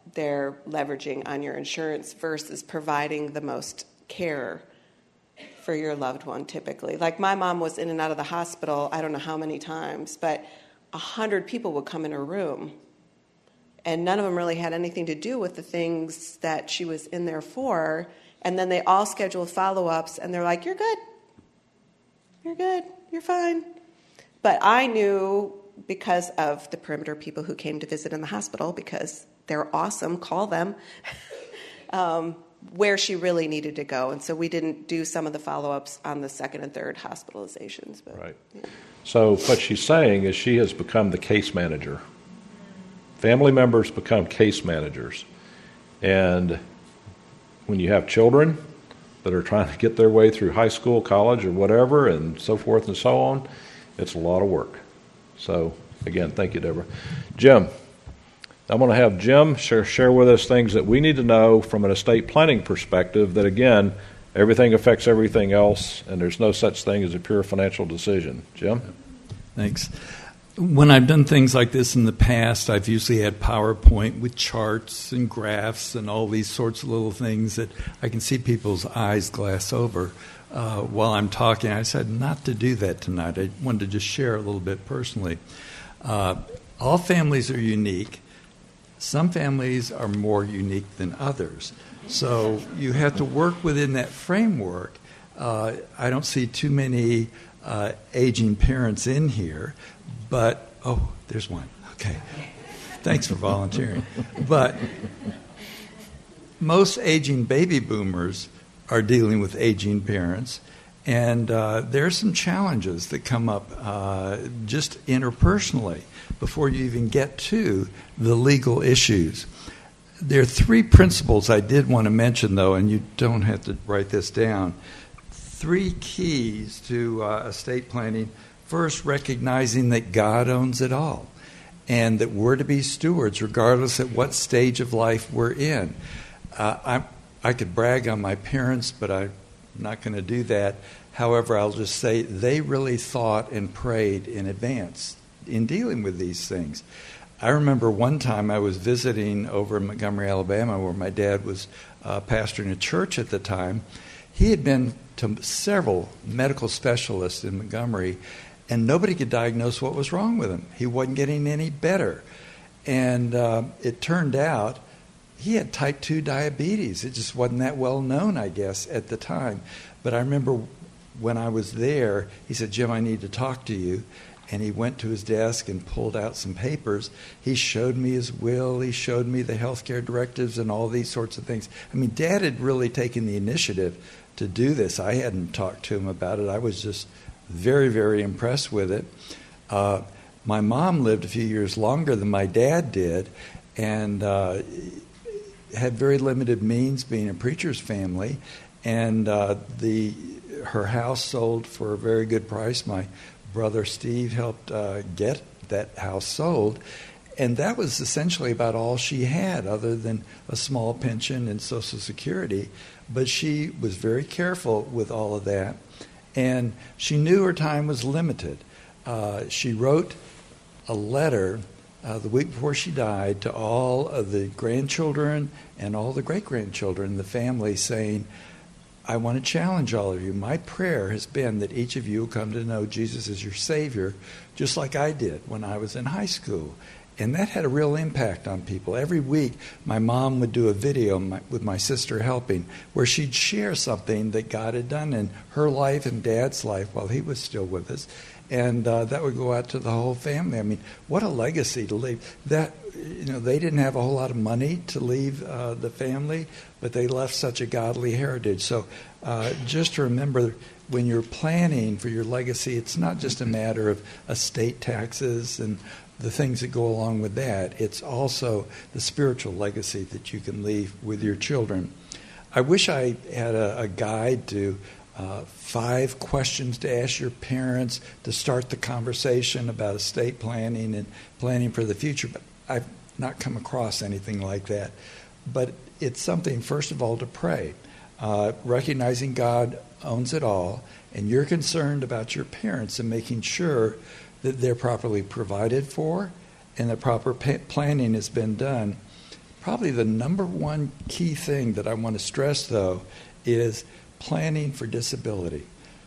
they're leveraging on your insurance versus providing the most care for your loved one typically. Like my mom was in and out of the hospital, I don't know how many times, but a hundred people would come in her room, and none of them really had anything to do with the things that she was in there for. And then they all scheduled follow-ups, and they're like, you're good. You're good. You're fine. But I knew, because of the perimeter people who came to visit in the hospital, because they're awesome, call them, um, where she really needed to go. And so we didn't do some of the follow-ups on the second and third hospitalizations. But, right. Yeah. So what she's saying is she has become the case manager. Family members become case managers. And when you have children that are trying to get their way through high school, college, or whatever, and so forth and so on, it's a lot of work. So, again, thank you, Deborah. Jim, I'm going to have Jim share, share with us things that we need to know from an estate planning perspective that, again, everything affects everything else, and there's no such thing as a pure financial decision. Jim? Thanks. When I've done things like this in the past, I've usually had PowerPoint with charts and graphs and all these sorts of little things that I can see people's eyes glass over uh, while I'm talking. I said not to do that tonight. I wanted to just share a little bit personally. Uh, all families are unique. Some families are more unique than others. So you have to work within that framework. Uh, I don't see too many uh, aging parents in here, but, oh, there's one. Okay. Thanks for volunteering. But most aging baby boomers are dealing with aging parents, and uh, there are some challenges that come up uh, just interpersonally before you even get to the legal issues. There are three principles I did want to mention, though, and you don't have to write this down. Three keys to uh, estate planning. First, recognizing that God owns it all and that we're to be stewards regardless at what stage of life we're in. Uh, I, I could brag on my parents, but I'm not going to do that. However, I'll just say they really thought and prayed in advance in dealing with these things. I remember one time I was visiting over in Montgomery, Alabama, where my dad was uh, pastoring a church at the time. He had been to several medical specialists in Montgomery, and nobody could diagnose what was wrong with him. He wasn't getting any better. And uh, it turned out he had type two diabetes. It just wasn't that well known, I guess, at the time. But I remember when I was there, he said, Jim, I need to talk to you. And he went to his desk and pulled out some papers. He showed me his will. He showed me the health care directives and all these sorts of things. I mean, Dad had really taken the initiative to do this. I hadn't talked to him about it. I was just very, very impressed with it. Uh, my mom lived a few years longer than my dad did and uh, had very limited means, being a preacher's family. And uh, the her house sold for a very good price. My brother Steve helped uh, get that house sold. And that was essentially about all she had, other than a small pension and Social Security. But she was very careful with all of that. And she knew her time was limited. Uh, she wrote a letter uh, the week before she died to all of the grandchildren and all the great-grandchildren in the family saying, I want to challenge all of you. My prayer has been that each of you will come to know Jesus as your Savior, just like I did when I was in high school. And that had a real impact on people. Every week, my mom would do a video my, with my sister helping, where she'd share something that God had done in her life and Dad's life while he was still with us. And uh, that would go out to the whole family. I mean, what a legacy to leave. That, you know, they didn't have a whole lot of money to leave uh, the family, but they left such a godly heritage. So uh, just to remember, when you're planning for your legacy, it's not just a matter of estate taxes and the things that go along with that. It's also the spiritual legacy that you can leave with your children. I wish I had a, a guide to uh, five questions to ask your parents to start the conversation about estate planning and planning for the future, but I've not come across anything like that. But it's something, first of all, to pray, uh, recognizing God owns it all, and you're concerned about your parents and making sure that they're properly provided for and that proper pa- planning has been done. Probably the number one key thing that I want to stress, though, is planning for disability.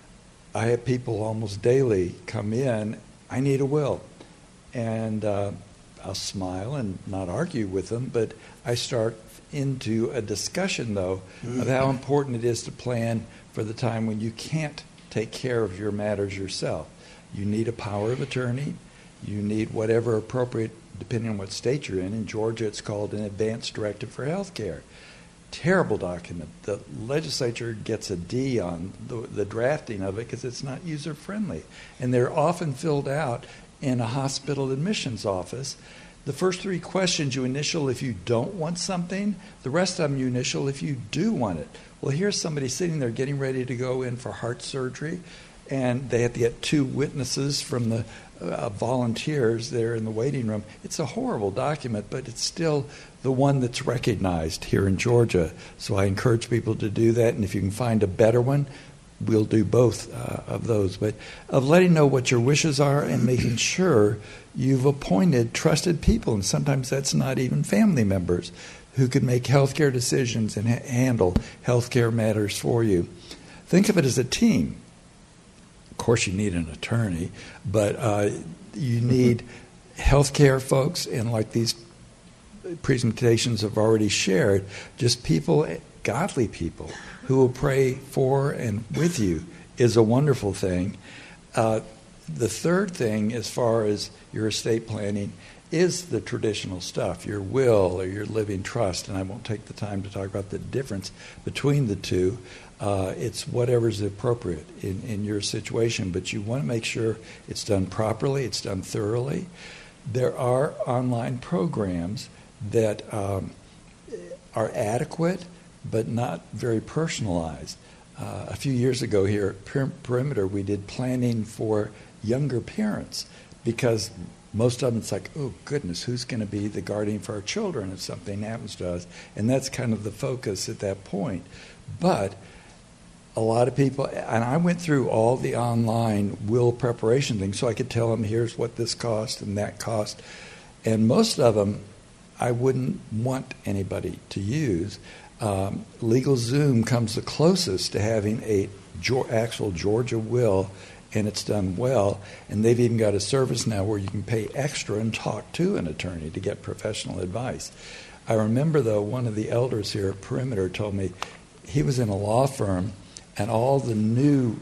I have people almost daily come in, I need a will. And uh, I'll smile and not argue with them, but I start into a discussion, though, of how important it is to plan for the time when you can't take care of your matters yourself. You need a power of attorney. You need whatever appropriate, depending on what state you're in. In Georgia, it's called an advance directive for health care. Terrible document. The legislature gets a D on the, the drafting of it because it's not user-friendly. And they're often filled out in a hospital admissions office. The first three questions you initial if you don't want something. The rest of them you initial if you do want it. Well, here's somebody sitting there getting ready to go in for heart surgery, and they have to get two witnesses from the uh, volunteers there in the waiting room. It's a horrible document, but it's still the one that's recognized here in Georgia. So I encourage people to do that, and if you can find a better one, we'll do both uh, of those. But of letting know what your wishes are and making sure you've appointed trusted people, and sometimes that's not even family members, who can make healthcare decisions and ha- handle healthcare matters for you. Think of it as a team. Of course, you need an attorney, but uh, you need healthcare folks, and like these presentations have already shared, just people, godly people, who will pray for and with you is a wonderful thing. Uh, the third thing, as far as your estate planning, is the traditional stuff, your will or your living trust, and I won't take the time to talk about the difference between the two. Uh, it's whatever's appropriate in, in your situation, but you want to make sure it's done properly, it's done thoroughly. There are online programs that um, are adequate but not very personalized. Uh, a few years ago here at Per- Perimeter, we did planning for younger parents because most of them, it's like, oh, goodness, who's going to be the guardian for our children if something happens to us? And that's kind of the focus at that point. But a lot of people, and I went through all the online will preparation things so I could tell them, here's what this cost and that cost. And most of them, I wouldn't want anybody to use. Um, LegalZoom comes the closest to having a jo- actual Georgia will, and it's done well. And they've even got a service now where you can pay extra and talk to an attorney to get professional advice. I remember, though, one of the elders here at Perimeter told me he was in a law firm, and all the new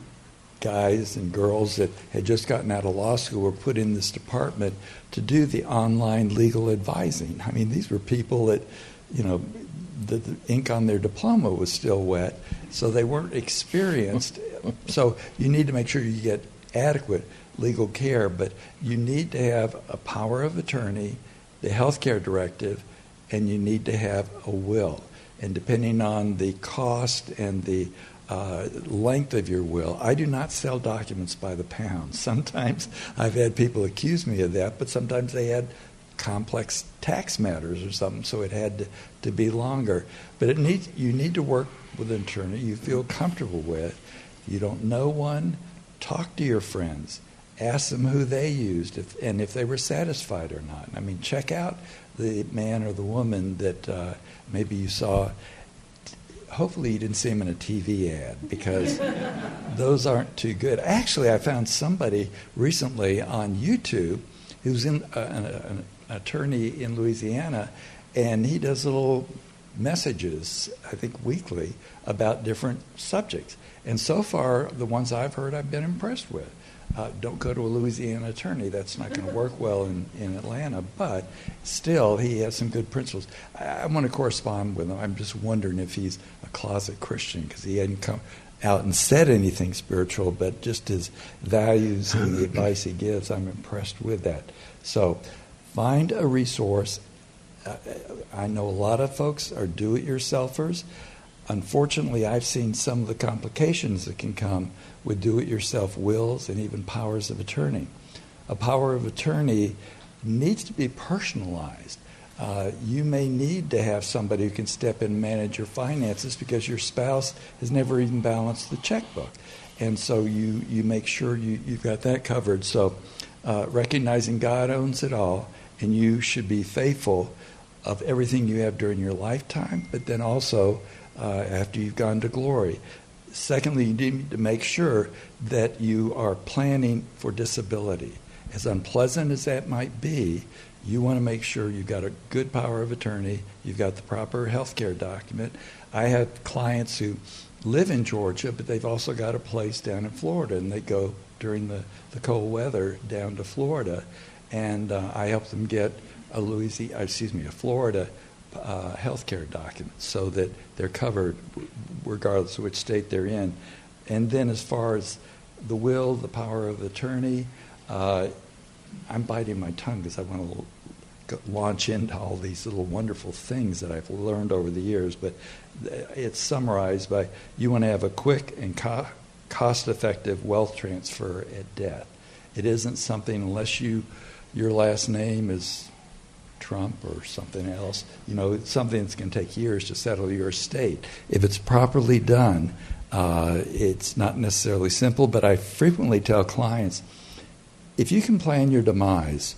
guys and girls that had just gotten out of law school were put in this department to do the online legal advising. I mean, these were people that, you know, the, the ink on their diploma was still wet, so they weren't experienced. So you need to make sure you get adequate legal care, but you need to have a power of attorney, the health care directive, and you need to have a will. And depending on the cost and the uh, length of your will, I do not sell documents by the pound. Sometimes I've had people accuse me of that, but sometimes they had complex tax matters or something, so it had to, to be longer. But it needs, you need to work with an attorney you feel comfortable with. You don't know one, talk to your friends. Ask them who they used if, and if they were satisfied or not. I mean, check out the man or the woman that uh, maybe you saw. Hopefully you didn't see him in a T V ad, because those aren't too good. Actually, I found somebody recently on YouTube who's in uh, an, an attorney in Louisiana, and he does little messages, I think weekly, about different subjects. And so far, the ones I've heard, I've been impressed with. Uh, don't go to a Louisiana attorney. That's not going to work well in, in Atlanta. But still, he has some good principles. I, I want to correspond with him. I'm just wondering if he's a closet Christian, because he hadn't come out and said anything spiritual, but just his values and the advice he gives, I'm impressed with that. So find a resource. Uh, I know a lot of folks are do-it-yourselfers. Unfortunately, I've seen some of the complications that can come with do-it-yourself wills and even powers of attorney. A power of attorney needs to be personalized. Uh, you may need to have somebody who can step in and manage your finances because your spouse has never even balanced the checkbook. And so you, you make sure you, you've got that covered. So uh, recognizing God owns it all, and you should be faithful of everything you have during your lifetime, but then also uh, after you've gone to glory. Secondly, you need to make sure that you are planning for disability. As unpleasant as that might be, you want to make sure you've got a good power of attorney, you've got the proper health care document. I have clients who live in Georgia, but they've also got a place down in Florida, and they go during the, the cold weather down to Florida, and uh, I help them get a Louisiana, excuse me, a Florida uh, health care document so that they're covered regardless of which state they're in. And then as far as the will, the power of attorney, uh, I'm biting my tongue because I want to launch into all these little wonderful things that I've learned over the years, but it's summarized by you want to have a quick and co- cost-effective wealth transfer at death. It isn't something, unless you your last name is Trump or something else, you know, it's something that's going to take years to settle your estate. If it's properly done, uh, it's not necessarily simple, but I frequently tell clients, if you can plan your demise,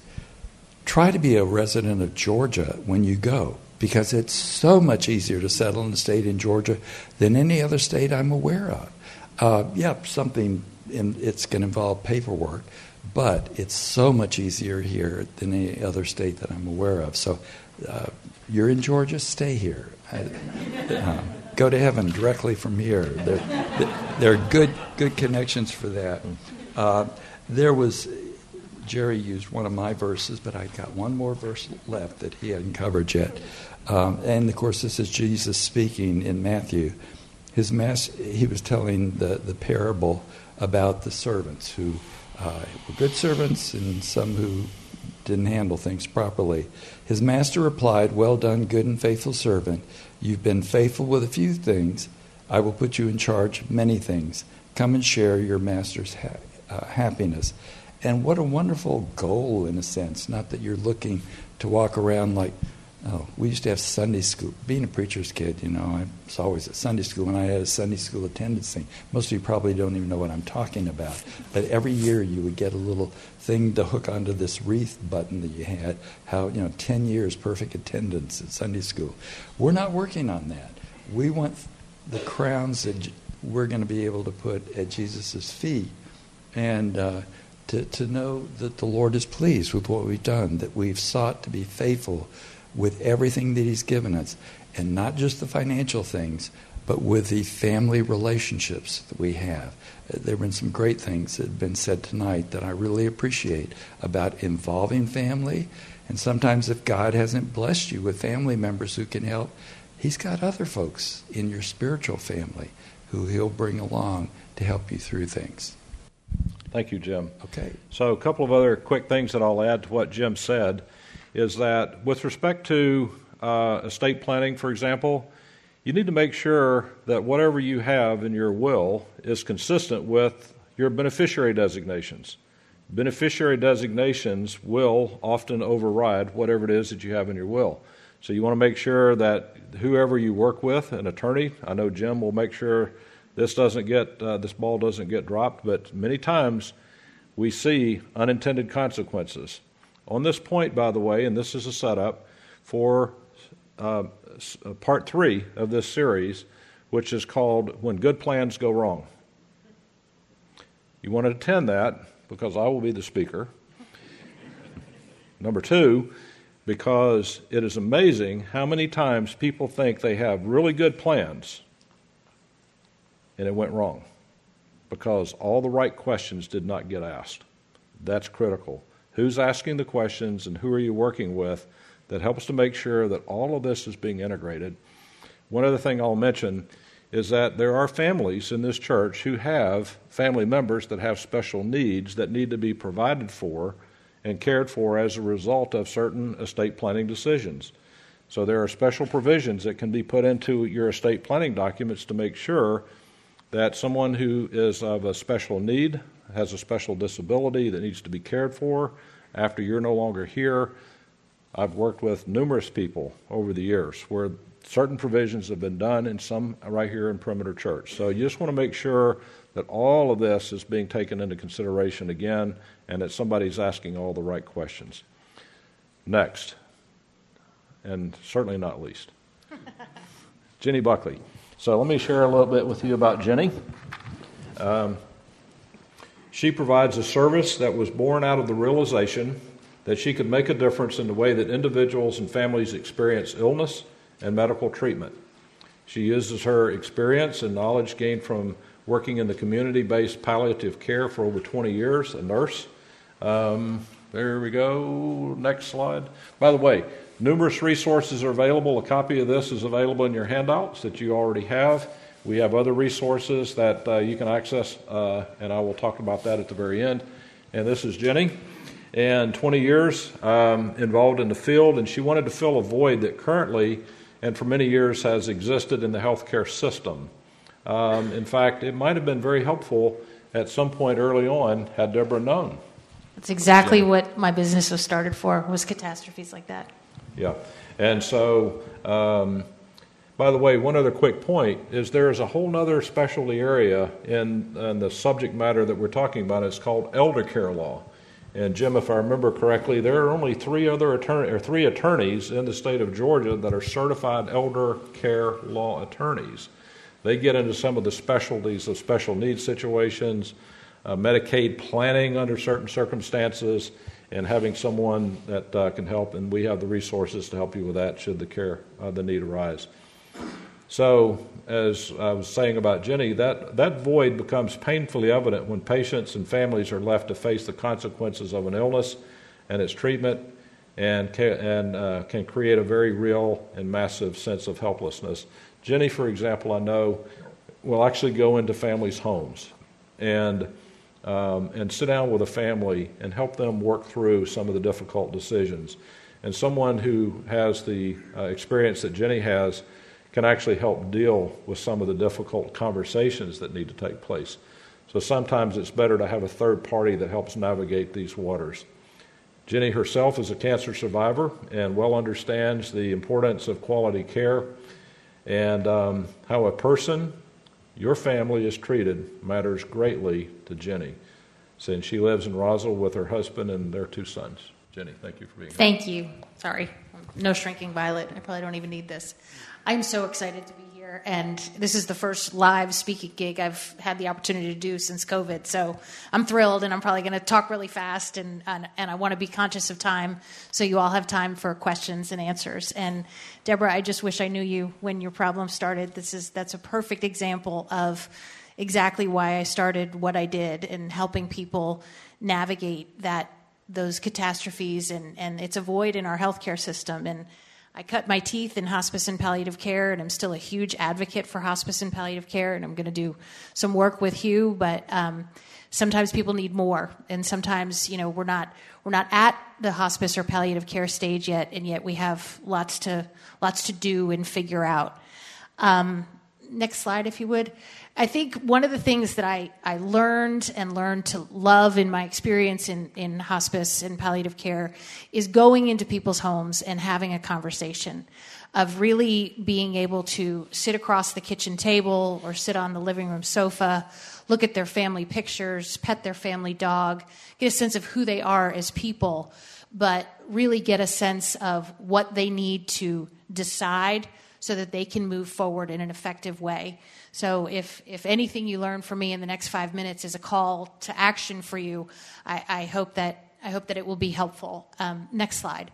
try to be a resident of Georgia when you go, because it's so much easier to settle in a state in Georgia than any other state I'm aware of. Uh, yeah, something, in, it's going to involve paperwork, but it's so much easier here than any other state that I'm aware of. So uh, you're in Georgia, stay here. I, uh, go to heaven directly from here. There, there are good, good connections for that. Uh, there was... Jerry used one of my verses, but I got one more verse left that he hadn't covered yet. Um, and, of course, this is Jesus speaking in Matthew. His mas- He was telling the, the parable about the servants who uh, were good servants and some who didn't handle things properly. His master replied, "Well done, good and faithful servant. You've been faithful with a few things. I will put you in charge of many things. Come and share your master's ha- uh, happiness." And what a wonderful goal, in a sense. Not that you're looking to walk around like, oh, we used to have Sunday school. Being a preacher's kid, you know, I was always at Sunday school, and I had a Sunday school attendance thing. Most of you probably don't even know what I'm talking about. But every year you would get a little thing to hook onto this wreath button that you had, how, you know, ten years perfect attendance at Sunday school. We're not working on that. We want the crowns that we're going to be able to put at Jesus' feet. And... Uh, To, to know that the Lord is pleased with what we've done, that we've sought to be faithful with everything that He's given us, and not just the financial things, but with the family relationships that we have. There have been some great things that have been said tonight that I really appreciate about involving family, and sometimes if God hasn't blessed you with family members who can help, He's got other folks in your spiritual family who He'll bring along to help you through things. Thank you, Jim. Okay. So a couple of other quick things that I'll add to what Jim said is that with respect to uh, estate planning, for example, you need to make sure that whatever you have in your will is consistent with your beneficiary designations. Beneficiary designations will often override whatever it is that you have in your will. So you want to make sure that whoever you work with, an attorney, I know Jim will make sure This doesn't get uh, this ball doesn't get dropped, but many times we see unintended consequences. On this point, by the way, and this is a setup for uh, part three of this series, which is called "When Good Plans Go Wrong." You want to attend that because I will be the speaker. Number two, because it is amazing how many times people think they have really good plans, and it went wrong because all the right questions did not get asked. That's critical. Who's asking the questions and who are you working with that helps to make sure that all of this is being integrated? One other thing I'll mention is that there are families in this church who have family members that have special needs that need to be provided for and cared for as a result of certain estate planning decisions. So there are special provisions that can be put into your estate planning documents to make sure that someone who is of a special need, has a special disability that needs to be cared for after you're no longer here. I've worked with numerous people over the years where certain provisions have been done, and some right here in Perimeter Church. So you just want to make sure that all of this is being taken into consideration again, and that somebody's asking all the right questions. Next, and certainly not least, Jenny Buckley. So let me share a little bit with you about Jenny. Um, she provides a service that was born out of the realization that she could make a difference in the way that individuals and families experience illness and medical treatment. She uses her experience and knowledge gained from working in the community-based palliative care for over twenty years, a nurse. Um, there we go. Next slide. By the way, numerous resources are available. A copy of this is available in your handouts that you already have. We have other resources that uh, you can access, uh, and I will talk about that at the very end. And this is Jenny, and twenty years um, involved in the field, and she wanted to fill a void that currently and for many years has existed in the healthcare system. Um, in fact, it might have been very helpful at some point early on had Deborah known. That's exactly Yeah. what my business was started for, was catastrophes like that. Yeah, and so, um, by the way, one other quick point is there is a whole other specialty area in, in the subject matter that we're talking about. It's called elder care law. And Jim, if I remember correctly, there are only three other attorney or three attorneys in the state of Georgia that are certified elder care law attorneys. They get into some of the specialties of special needs situations, uh, Medicaid planning under certain circumstances, and having someone that uh, can help. And we have the resources to help you with that should the care, uh, the need arise. So, as I was saying about Jenny, that, that void becomes painfully evident when patients and families are left to face the consequences of an illness and its treatment, and can, and, uh, can create a very real and massive sense of helplessness. Jenny, for example, I know, will actually go into families' homes and, um, and sit down with a family and help them work through some of the difficult decisions. And someone who has the uh, experience that Jenny has can actually help deal with some of the difficult conversations that need to take place. So sometimes it's better to have a third party that helps navigate these waters. Jenny herself is a cancer survivor and well understands the importance of quality care, and um, how a person, your family, is treated matters greatly to Jenny, since she lives in Roswell with her husband and their two sons. Jenny, thank you for being here. Thank you. Sorry. No shrinking violet. I probably don't even need this. I'm so excited to be here, and this is the first live speaking gig I've had the opportunity to do since COVID, so I'm thrilled, and I'm probably going to talk really fast, and, and, and I want to be conscious of time so you all have time for questions and answers. And Deborah, I just wish I knew you when your problem started. This is that's a perfect example of exactly why I started what I did in helping people navigate that those catastrophes, and, and it's a void in our healthcare system. And I cut my teeth in hospice and palliative care, and I'm still a huge advocate for hospice and palliative care, and I'm going to do some work with Hugh, but um, sometimes people need more, and sometimes, you know, we're not we're not at the hospice or palliative care stage yet, and yet we have lots to lots to do and figure out. Um, next slide, if you would. I think one of the things that I, I learned and learned to love in my experience in, in hospice and palliative care is going into people's homes and having a conversation, of really being able to sit across the kitchen table or sit on the living room sofa, look at their family pictures, pet their family dog, get a sense of who they are as people, but really get a sense of what they need to decide so that they can move forward in an effective way. So if, if anything you learn from me in the next five minutes is a call to action for you, I, I hope that I hope that it will be helpful. Um, next slide.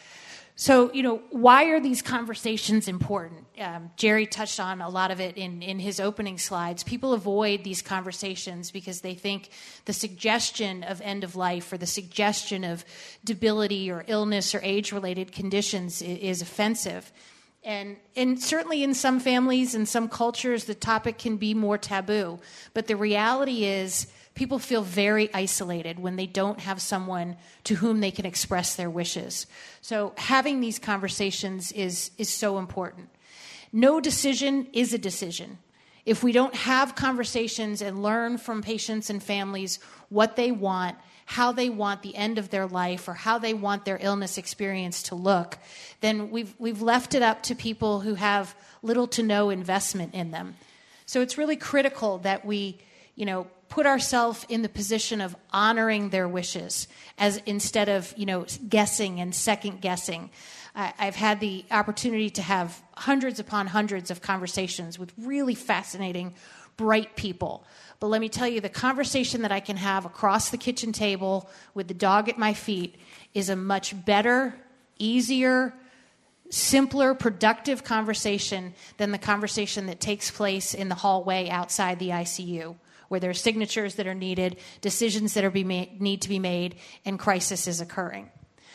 So, you know, why are these conversations important? Um, Jerry touched on a lot of it in, in his opening slides. People avoid these conversations because they think the suggestion of end of life or the suggestion of debility or illness or age-related conditions is, is offensive. And, and certainly in some families and some cultures, the topic can be more taboo. But the reality is people feel very isolated when they don't have someone to whom they can express their wishes. So having these conversations is, is so important. No decision is a decision. If we don't have conversations and learn from patients and families what they want, how they want the end of their life or how they want their illness experience to look, then we've we've left it up to people who have little to no investment in them. So it's really critical that we, you know, put ourselves in the position of honoring their wishes as instead of, you know, guessing and second guessing. I, I've had the opportunity to have hundreds upon hundreds of conversations with really fascinating, bright people. But let me tell you, the conversation that I can have across the kitchen table with the dog at my feet is a much better, easier, simpler, productive conversation than the conversation that takes place in the hallway outside the I C U, where there are signatures that are needed, decisions that are be made, need to be made, and crisis is occurring.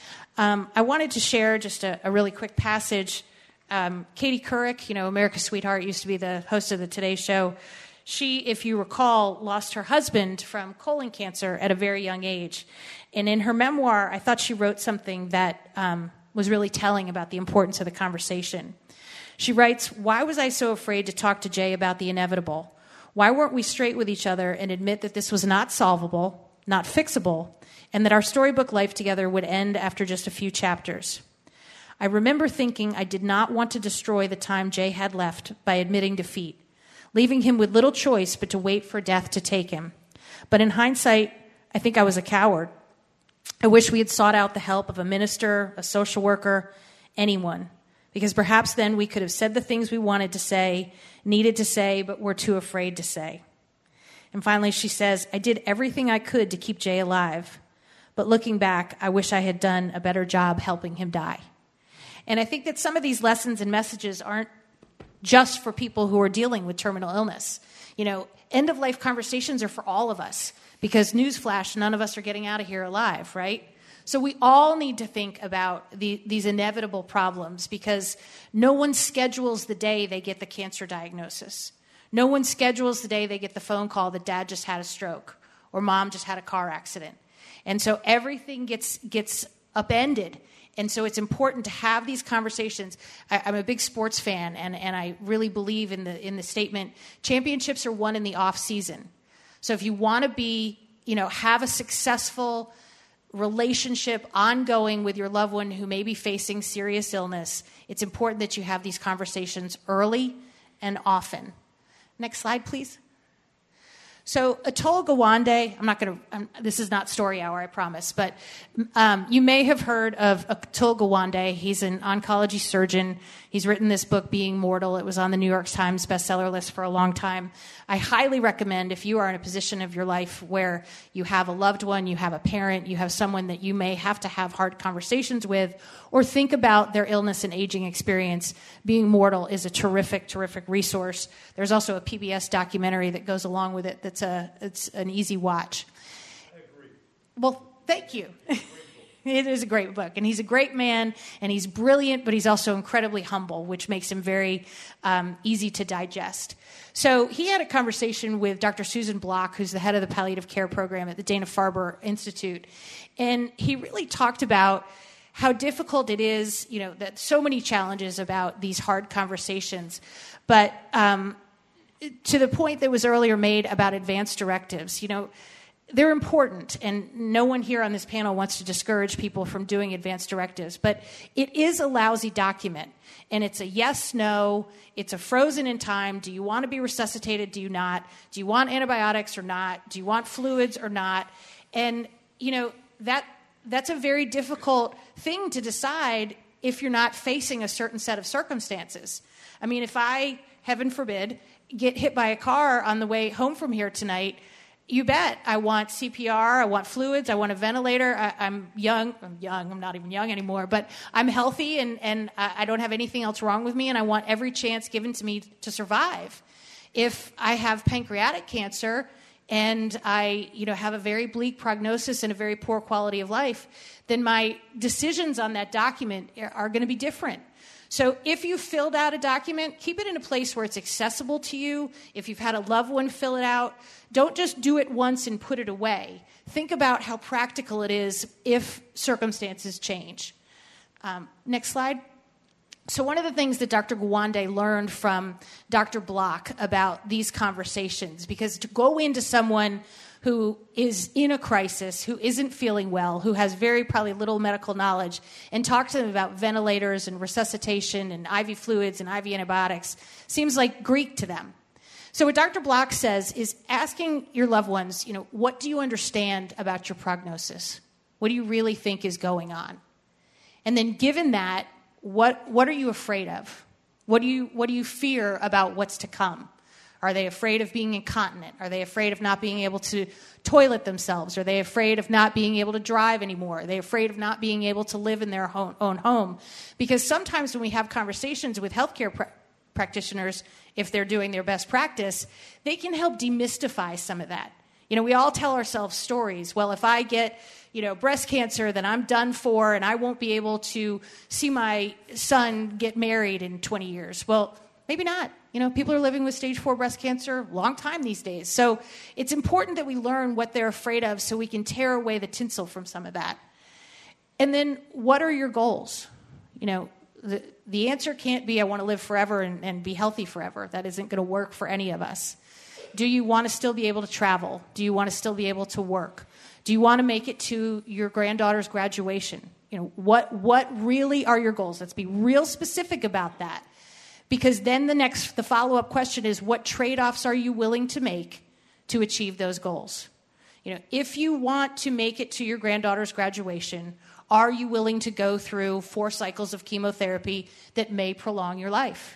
Um, I wanted to share just a, a really quick passage. Um, Katie Couric, you know, America's Sweetheart, used to be the host of the Today Show. She, if you recall, lost her husband from colon cancer at a very young age. And in her memoir, I thought she wrote something that um, was really telling about the importance of the conversation. She writes, "Why was I so afraid to talk to Jay about the inevitable? Why weren't we straight with each other and admit that this was not solvable, not fixable, and that our storybook life together would end after just a few chapters? I remember thinking I did not want to destroy the time Jay had left by admitting defeat, leaving him with little choice but to wait for death to take him. But in hindsight, I think I was a coward. I wish we had sought out the help of a minister, a social worker, anyone, because perhaps then we could have said the things we wanted to say, needed to say, but were too afraid to say." And finally, she says, "I did everything I could to keep Jay alive, but looking back, I wish I had done a better job helping him die." And I think that some of these lessons and messages aren't just for people who are dealing with terminal illness. You know, end-of-life conversations are for all of us, because newsflash, none of us are getting out of here alive, right? So we all need to think about the, these inevitable problems, because no one schedules the day they get the cancer diagnosis. No one schedules the day they get the phone call that dad just had a stroke or mom just had a car accident. And so everything gets gets upended. And so it's important to have these conversations. I, I'm a big sports fan, and, and I really believe in the in the statement, championships are won in the off season. So if you want to be, you know, have a successful relationship ongoing with your loved one who may be facing serious illness, it's important that you have these conversations early and often. Next slide, please. So Atul Gawande, I'm not going to, this is not story hour, I promise, but um, you may have heard of Atul Gawande. He's an oncology surgeon. He's written this book, Being Mortal. It was on the New York Times bestseller list for a long time. I highly recommend, if you are in a position of your life where you have a loved one, you have a parent, you have someone that you may have to have hard conversations with, or think about their illness and aging experience, Being Mortal is a terrific, terrific resource. There's also a P B S documentary that goes along with it that's a it's an easy watch. I agree. Well, thank you. It is a great book, and he's a great man, and he's brilliant, but he's also incredibly humble, which makes him very um, easy to digest. So he had a conversation with Doctor Susan Block, who's the head of the palliative care program at the Dana-Farber Institute, and he really talked about how difficult it is, you know, that so many challenges about these hard conversations, but um, to the point that was earlier made about advance directives, you know, they're important, and no one here on this panel wants to discourage people from doing advance directives, but it is a lousy document, and it's a yes, no, it's a frozen in time. Do you want to be resuscitated? Do you not? Do you want antibiotics or not? Do you want fluids or not? And, you know, that that's a very difficult thing to decide if you're not facing a certain set of circumstances. I mean, if I, heaven forbid, get hit by a car on the way home from here tonight, you bet I want C P R, I want fluids, I want a ventilator. I, I'm young, I'm young, I'm not even young anymore, but I'm healthy, and, and I don't have anything else wrong with me, and I want every chance given to me to survive. If I have pancreatic cancer and I, you know, have a very bleak prognosis and a very poor quality of life, then my decisions on that document are, are going to be different. So if you filled out a document, keep it in a place where it's accessible to you. If you've had a loved one fill it out, don't just do it once and put it away. Think about how practical it is if circumstances change. Um, next slide. So one of the things that Doctor Gawande learned from Doctor Block about these conversations, because to go into someone who is in a crisis, who isn't feeling well, who has very probably little medical knowledge, and talk to them about ventilators and resuscitation and I V fluids and I V antibiotics seems like Greek to them. So what Doctor Block says is asking your loved ones, you know, what do you understand about your prognosis? What do you really think is going on? And then given that, what what are you afraid of? What do you what do you fear about what's to come? Are they afraid of being incontinent? Are they afraid of not being able to toilet themselves? Are they afraid of not being able to drive anymore? Are they afraid of not being able to live in their own home? Because sometimes when we have conversations with healthcare pra- practitioners, if they're doing their best practice, they can help demystify some of that. You know, we all tell ourselves stories. Well, if I get, you know, breast cancer, then I'm done for and I won't be able to see my son get married in twenty years. Well, maybe not. You know, people are living with stage four breast cancer a long time these days. So it's important that we learn what they're afraid of so we can tear away the tinsel from some of that. And then what are your goals? You know, the, the answer can't be I want to live forever and, and be healthy forever. That isn't going to work for any of us. Do you want to still be able to travel? Do you want to still be able to work? Do you want to make it to your granddaughter's graduation? You know, what what really are your goals? Let's be real specific about that. Because then the next, the follow-up question is, what trade-offs are you willing to make to achieve those goals? You know, if you want to make it to your granddaughter's graduation, are you willing to go through four cycles of chemotherapy that may prolong your life?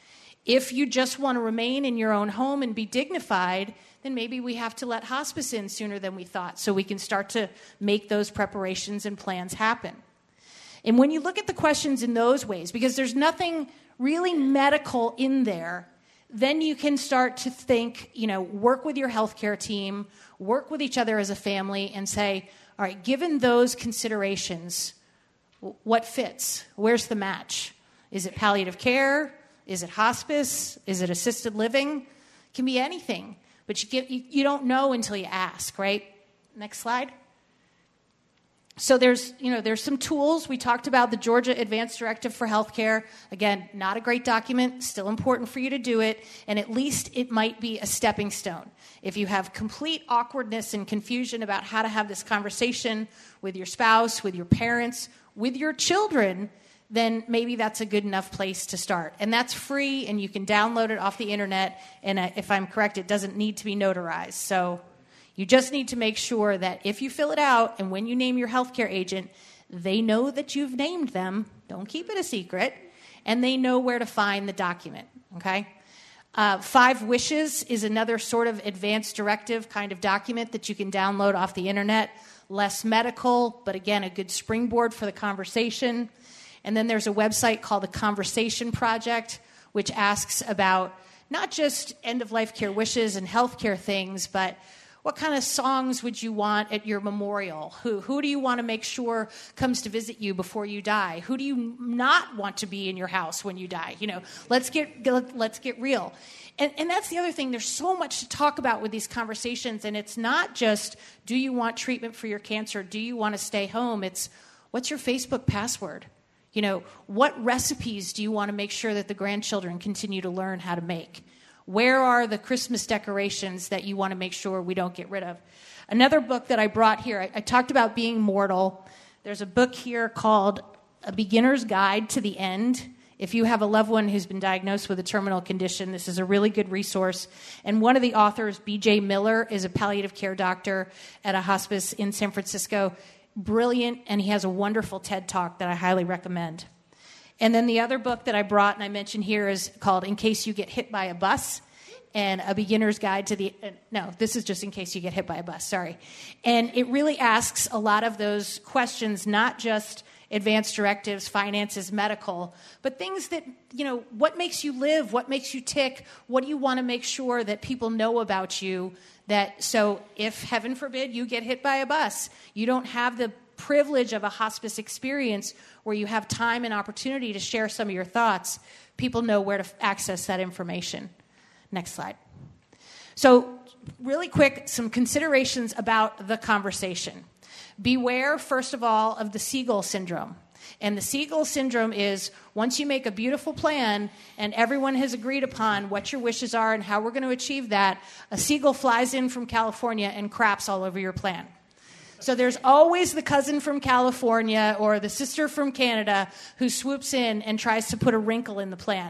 If you just want to remain in your own home and be dignified, then maybe we have to let hospice in sooner than we thought so we can start to make those preparations and plans happen. And when you look at the questions in those ways, because there's nothing really medical in there, then you can start to think, you know, work with your healthcare team, work with each other as a family and say, all right, given those considerations, what fits? Where's the match? Is it palliative care? Is it hospice? Is it assisted living? It can be anything, but you, get, you, you don't know until you ask, right? Next slide. So there's, you know, there's some tools. We talked about the Georgia Advanced Directive for Healthcare. Again, not a great document, still important for you to do it, and at least it might be a stepping stone. If you have complete awkwardness and confusion about how to have this conversation with your spouse, with your parents, with your children, then maybe that's a good enough place to start. And that's free, and you can download it off the internet, and uh, if I'm correct, it doesn't need to be notarized. So you just need to make sure that if you fill it out and when you name your healthcare agent, they know that you've named them. Don't keep it a secret. And they know where to find the document, okay? Uh, Five Wishes is another sort of advanced directive kind of document that you can download off the internet. Less medical, but again, a good springboard for the conversation. And then there's a website called the Conversation Project, which asks about not just end-of-life care wishes and healthcare things, but what kind of songs would you want at your memorial? Who who do you want to make sure comes to visit you before you die? Who do you not want to be in your house when you die? You know, let's get let's get real. And and that's the other thing. There's so much to talk about with these conversations, and it's not just do you want treatment for your cancer? Do you want to stay home? It's what's your Facebook password? You know, what recipes do you want to make sure that the grandchildren continue to learn how to make? Where are the Christmas decorations that you want to make sure we don't get rid of? Another book that I brought here, I, I talked about being mortal. There's a book here called A Beginner's Guide to the End. If you have a loved one who's been diagnosed with a terminal condition, this is a really good resource. And one of the authors, B J Miller, is a palliative care doctor at a hospice in San Francisco. Brilliant, and he has a wonderful TED Talk that I highly recommend. And then the other book that I brought and I mentioned here is called In Case You Get Hit by a Bus, and A Beginner's Guide to the... Uh, no, this is just in case you get hit by a bus, sorry. And it really asks a lot of those questions, not just advanced directives, finances, medical, but things that, you know, what makes you live? What makes you tick? What do you want to make sure that people know about you? That so if, heaven forbid, you get hit by a bus, you don't have the privilege of a hospice experience where you have time and opportunity to share some of your thoughts, people know where to f- access that information. Next slide. So really quick, some considerations about the conversation. Beware, first of all, of the seagull syndrome. And the seagull syndrome is once you make a beautiful plan and everyone has agreed upon what your wishes are and how we're going to achieve that, a seagull flies in from California and craps all over your plan. So there's always the cousin from California or the sister from Canada who swoops in and tries to put a wrinkle in the plan.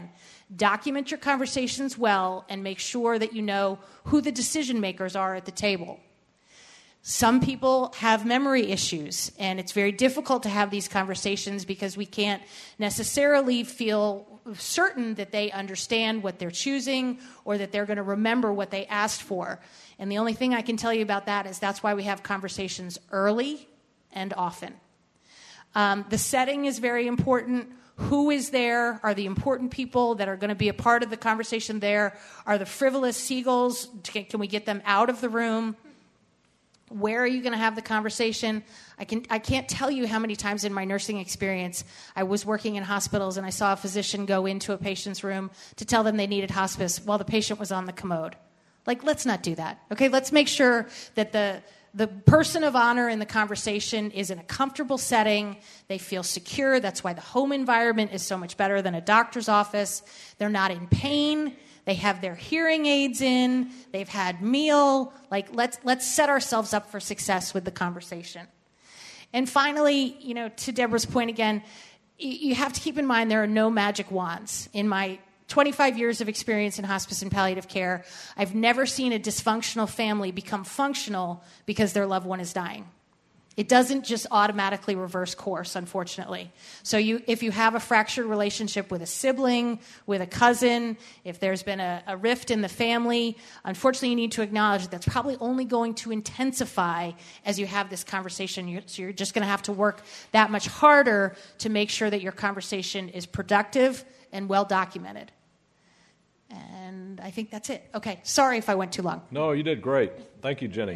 Document your conversations well and make sure that you know who the decision makers are at the table. Some people have memory issues, and it's very difficult to have these conversations because we can't necessarily feel certain that they understand what they're choosing or that they're going to remember what they asked for. And the only thing I can tell you about that is that's why we have conversations early and often. Um, the setting is very important. Who is there? Are the important people that are going to be a part of the conversation there? Are the frivolous seagulls? Can, can we get them out of the room? Where are you going to have the conversation? I can I can't tell you how many times in my nursing experience I was working in hospitals and I saw a physician go into a patient's room to tell them they needed hospice while the patient was on the commode. Like, let's not do that. Okay, let's make sure that the the person of honor in the conversation is in a comfortable setting. They feel secure. That's why the home environment is so much better than a doctor's office. They're not in pain. They have their hearing aids in. They've had meal. Like, let's let's set ourselves up for success with the conversation. And finally, you know, to Deborah's point again, you have to keep in mind there are no magic wands. In my twenty-five years of experience in hospice and palliative care, I've never seen a dysfunctional family become functional because their loved one is dying. It doesn't just automatically reverse course, unfortunately. So you, if you have a fractured relationship with a sibling, with a cousin, if there's been a, a rift in the family, unfortunately you need to acknowledge that that's probably only going to intensify as you have this conversation. You're, so you're just going to have to work that much harder to make sure that your conversation is productive and well documented. And I think that's it. Okay, sorry if I went too long. No, you did great. Thank you, Jenny.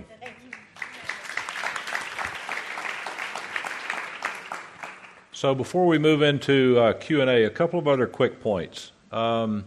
So before we move into uh, Q and A, a couple of other quick points. Um,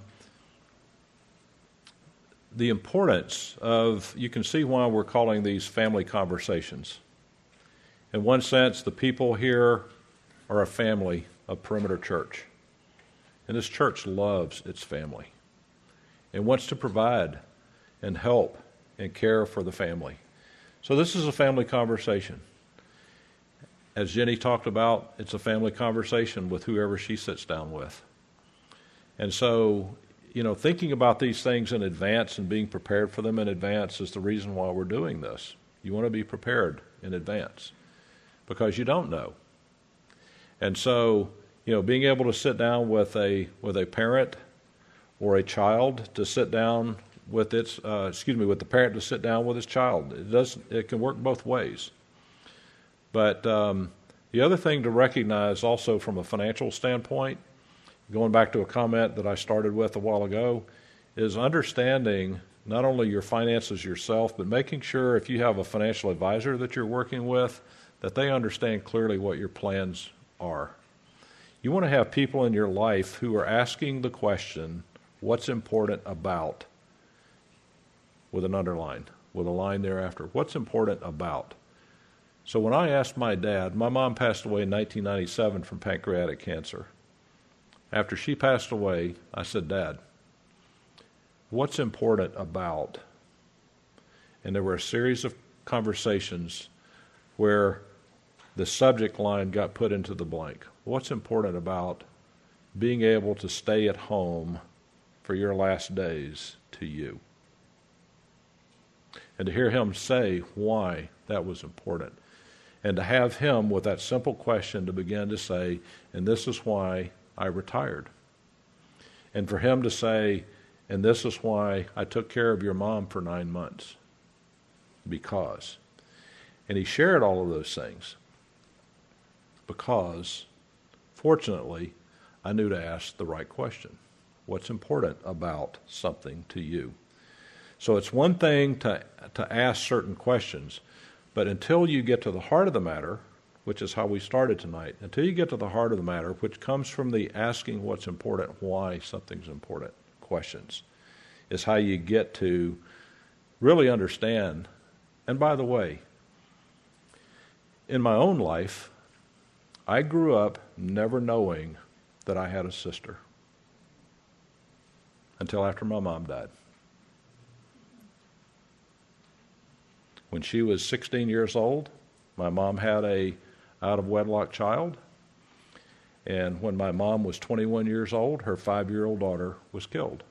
the importance of, you can see why we're calling these family conversations. In one sense, the people here are a family of Perimeter Church. And this church loves its family and wants to provide and help and care for the family. So this is a family conversation. As Jenny talked about, it's a family conversation with whoever she sits down with. And so, you know, thinking about these things in advance and being prepared for them in advance is the reason why we're doing this. You want to be prepared in advance because you don't know. And so, you know, being able to sit down with a with a parent or a child to sit down with its, uh, excuse me, with the parent to sit down with his child, it does it can work both ways. But um, the other thing to recognize also from a financial standpoint, going back to a comment that I started with a while ago, is understanding not only your finances yourself, but making sure if you have a financial advisor that you're working with, that they understand clearly what your plans are. You want to have people in your life who are asking the question, what's important about, with an underline, with a line thereafter, what's important about? So when I asked my dad, my mom passed away in nineteen ninety-seven from pancreatic cancer. After she passed away, I said, Dad, what's important about? And there were a series of conversations where the subject line got put into the blank. What's important about being able to stay at home for your last days to you? And to hear him say why that was important. And to have him with that simple question to begin to say, and this is why I retired. And for him to say, and this is why I took care of your mom for nine months. Because. And he shared all of those things. Because, fortunately, I knew to ask the right question. What's important about something to you? So it's one thing to to ask certain questions, but until you get to the heart of the matter, which is how we started tonight, until you get to the heart of the matter, which comes from the asking what's important, why something's important questions, is how you get to really understand. And by the way, in my own life, I grew up never knowing that I had a sister until after my mom died. When she was sixteen years old, my mom had a out-of-wedlock child, And when my mom was twenty-one years old, her five-year-old daughter was killed.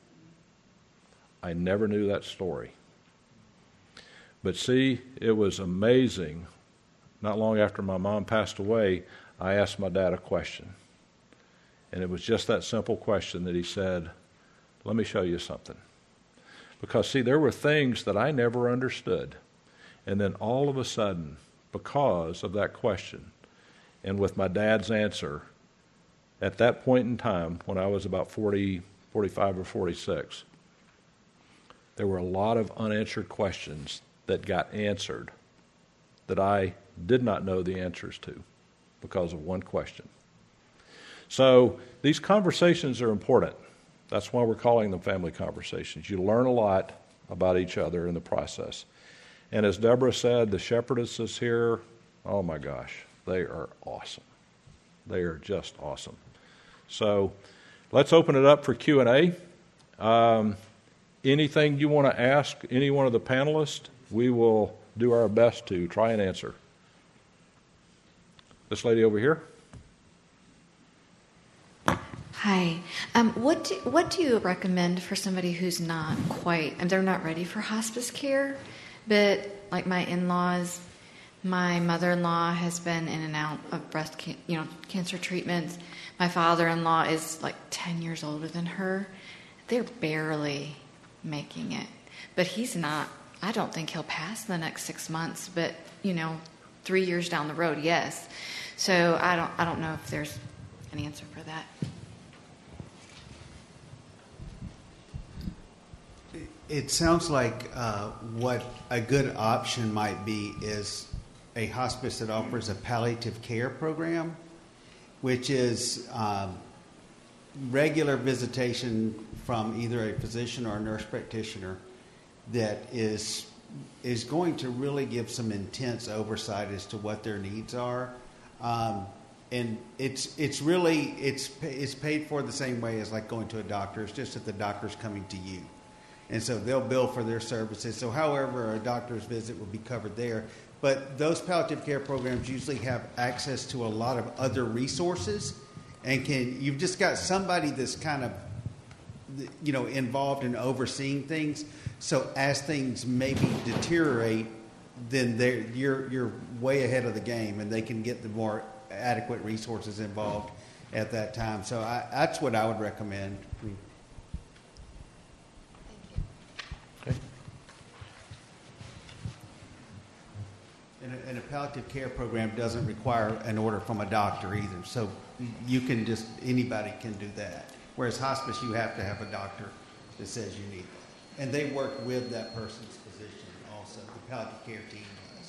I never knew that story. But see, it was amazing. Not long after my mom passed away, I asked my dad a question. And it was just that simple question that he said, let me show you something. Because, see, there were things that I never understood. And then all of a sudden, because of that question, and with my dad's answer, at that point in time, when I was about forty, forty-five or forty-six, there were a lot of unanswered questions that got answered that I did not know the answers to because of one question. So these conversations are important. That's why we're calling them family conversations. You learn a lot about each other in the process. And as Deborah said, the shepherdesses here, oh my gosh, they are awesome. They are just awesome. So let's open it up for Q and A. Um, anything you want to ask any one of the panelists, we will do our best to try and answer. This lady over here. Hi. Um, what do, what do you recommend for somebody who's not quite, and they're not ready for hospice care, but like my in-laws, my mother-in-law has been in and out of breast can, you know, cancer treatments. My father-in-law is like ten years older than her. They're barely making it. But he's not, I don't think he'll pass the next six months, but, you know, three years down the road, yes. So I don't, I don't know if there's an answer for that. It sounds like uh, what a good option might be is a hospice that offers a palliative care program, which is um, regular visitation from either a physician or a nurse practitioner that is is going to really give some intense oversight as to what their needs are, um, and it's it's really it's it's paid for the same way as like going to a doctor. It's just that the doctor's coming to you. And so they'll bill for their services. So however a doctor's visit will be covered there. But those palliative care programs usually have access to a lot of other resources. And can you've just got somebody that's kind of, you know, involved in overseeing things. So as things maybe deteriorate, then they're, you're, you're way ahead of the game. And they can get the more adequate resources involved at that time. So I, that's what I would recommend. And a, and a palliative care program doesn't require an order from a doctor either. So you can just, anybody can do that. Whereas hospice, you have to have a doctor that says you need it. And they work with that person's physician also. The palliative care team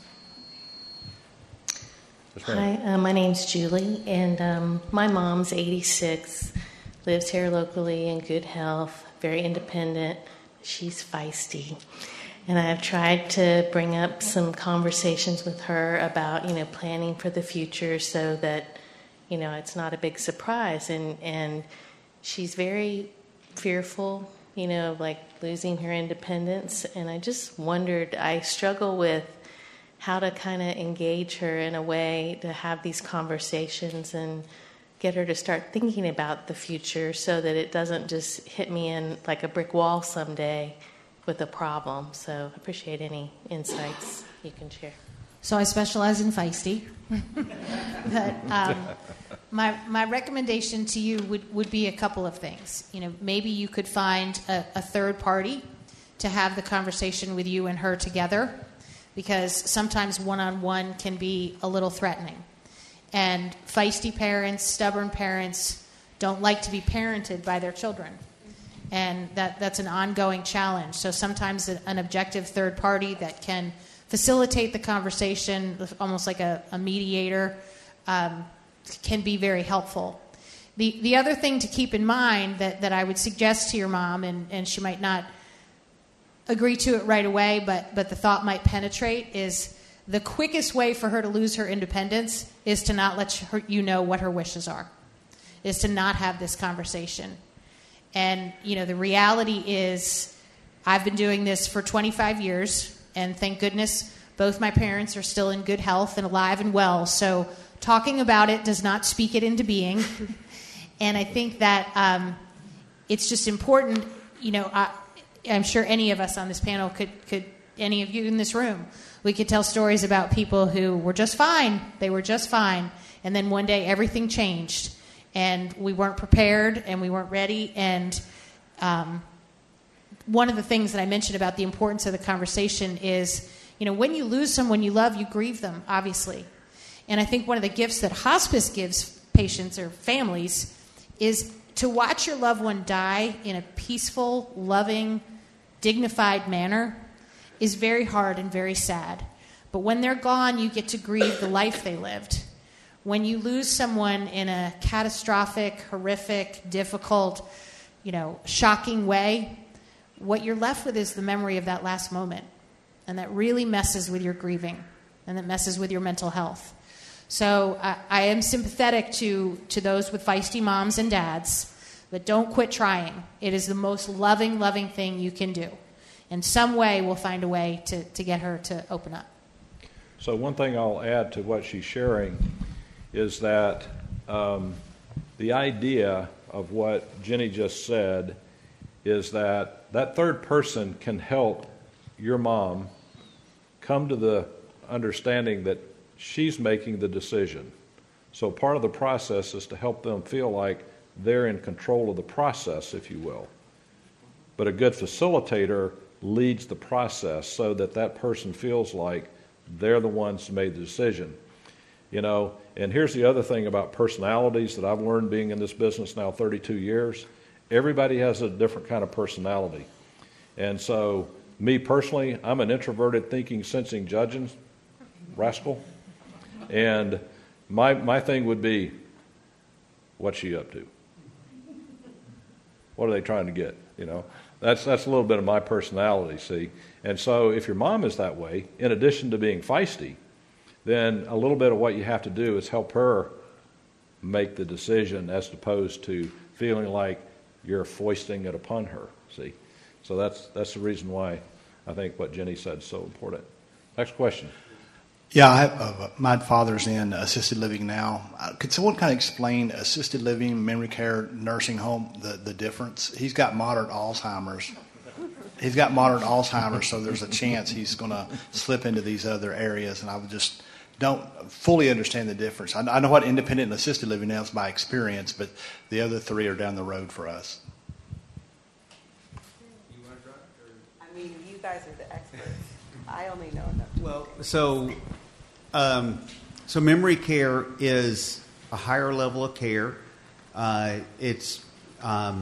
does. Hi, uh, my name's Julie, and um, my mom's eighty-six, lives here locally in good health, very independent. She's feisty. And I've tried to bring up some conversations with her about, you know, planning for the future so that, you know, it's not a big surprise. And, and she's very fearful, you know, like losing her independence. And I just wondered, I struggle with how to kind of engage her in a way to have these conversations and get her to start thinking about the future so that it doesn't just hit me in like a brick wall someday with a problem. So I appreciate any insights you can share. So I specialize in feisty. But um, my my recommendation to you would, would be a couple of things. You know, maybe you could find a, a third party to have the conversation with you and her together, because sometimes one-on-one can be a little threatening. And feisty parents, stubborn parents don't like to be parented by their children. And that, that's an ongoing challenge. So sometimes an objective third party that can facilitate the conversation, almost like a, a mediator, um, can be very helpful. The the other thing to keep in mind that, that I would suggest to your mom, and, and she might not agree to it right away, but, but the thought might penetrate, is the quickest way for her to lose her independence is to not let her, you know what her wishes are, is to not have this conversation. And, you know, the reality is I've been doing this for twenty-five years, and thank goodness both my parents are still in good health and alive and well. So talking about it does not speak it into being. And I think that um, it's just important, you know, I, I'm sure any of us on this panel could, could, any of you in this room, we could tell stories about people who were just fine. They were just fine. And then one day everything changed. And we weren't prepared and we weren't ready. And um, one of the things that I mentioned about the importance of the conversation is, you know, when you lose someone you love, you grieve them, obviously. And I think one of the gifts that hospice gives patients or families is to watch your loved one die in a peaceful, loving, dignified manner is very hard and very sad. But when they're gone, you get to grieve the life they lived. When you lose someone in a catastrophic, horrific, difficult, you know, shocking way, what you're left with is the memory of that last moment. And that really messes with your grieving, and that messes with your mental health. So I, I am sympathetic to, to those with feisty moms and dads, but don't quit trying. It is the most loving, loving thing you can do. In some way, we'll find a way to, to get her to open up. So one thing I'll add to what she's sharing is that um, the idea of what Jenny just said is that that third person can help your mom come to the understanding that she's making the decision. So part of the process is to help them feel like they're in control of the process, if you will. But a good facilitator leads the process so that that person feels like they're the ones who made the decision. You know, and here's the other thing about personalities that I've learned being in this business now thirty-two years. Everybody has a different kind of personality. And so, me personally, I'm an introverted, thinking, sensing, judging rascal. And my my thing would be, what's she up to? What are they trying to get? You know, that's that's a little bit of my personality, see. And so if your mom is that way, in addition to being feisty, then a little bit of what you have to do is help her make the decision as opposed to feeling like you're foisting it upon her, see. So that's that's the reason why I think what Jenny said is so important. Next question. Yeah, I have, uh, my father's in assisted living now. Uh, could someone kind of explain assisted living, memory care, nursing home, the, the difference? He's got moderate Alzheimer's. He's got moderate Alzheimer's, so there's a chance he's going to slip into these other areas, and I would just don't fully understand the difference. I, I know what independent and assisted living is by experience, but the other three are down the road for us. I mean, you guys are the experts. I only know enough. Well, so um, so memory care is a higher level of care. Uh, it's um,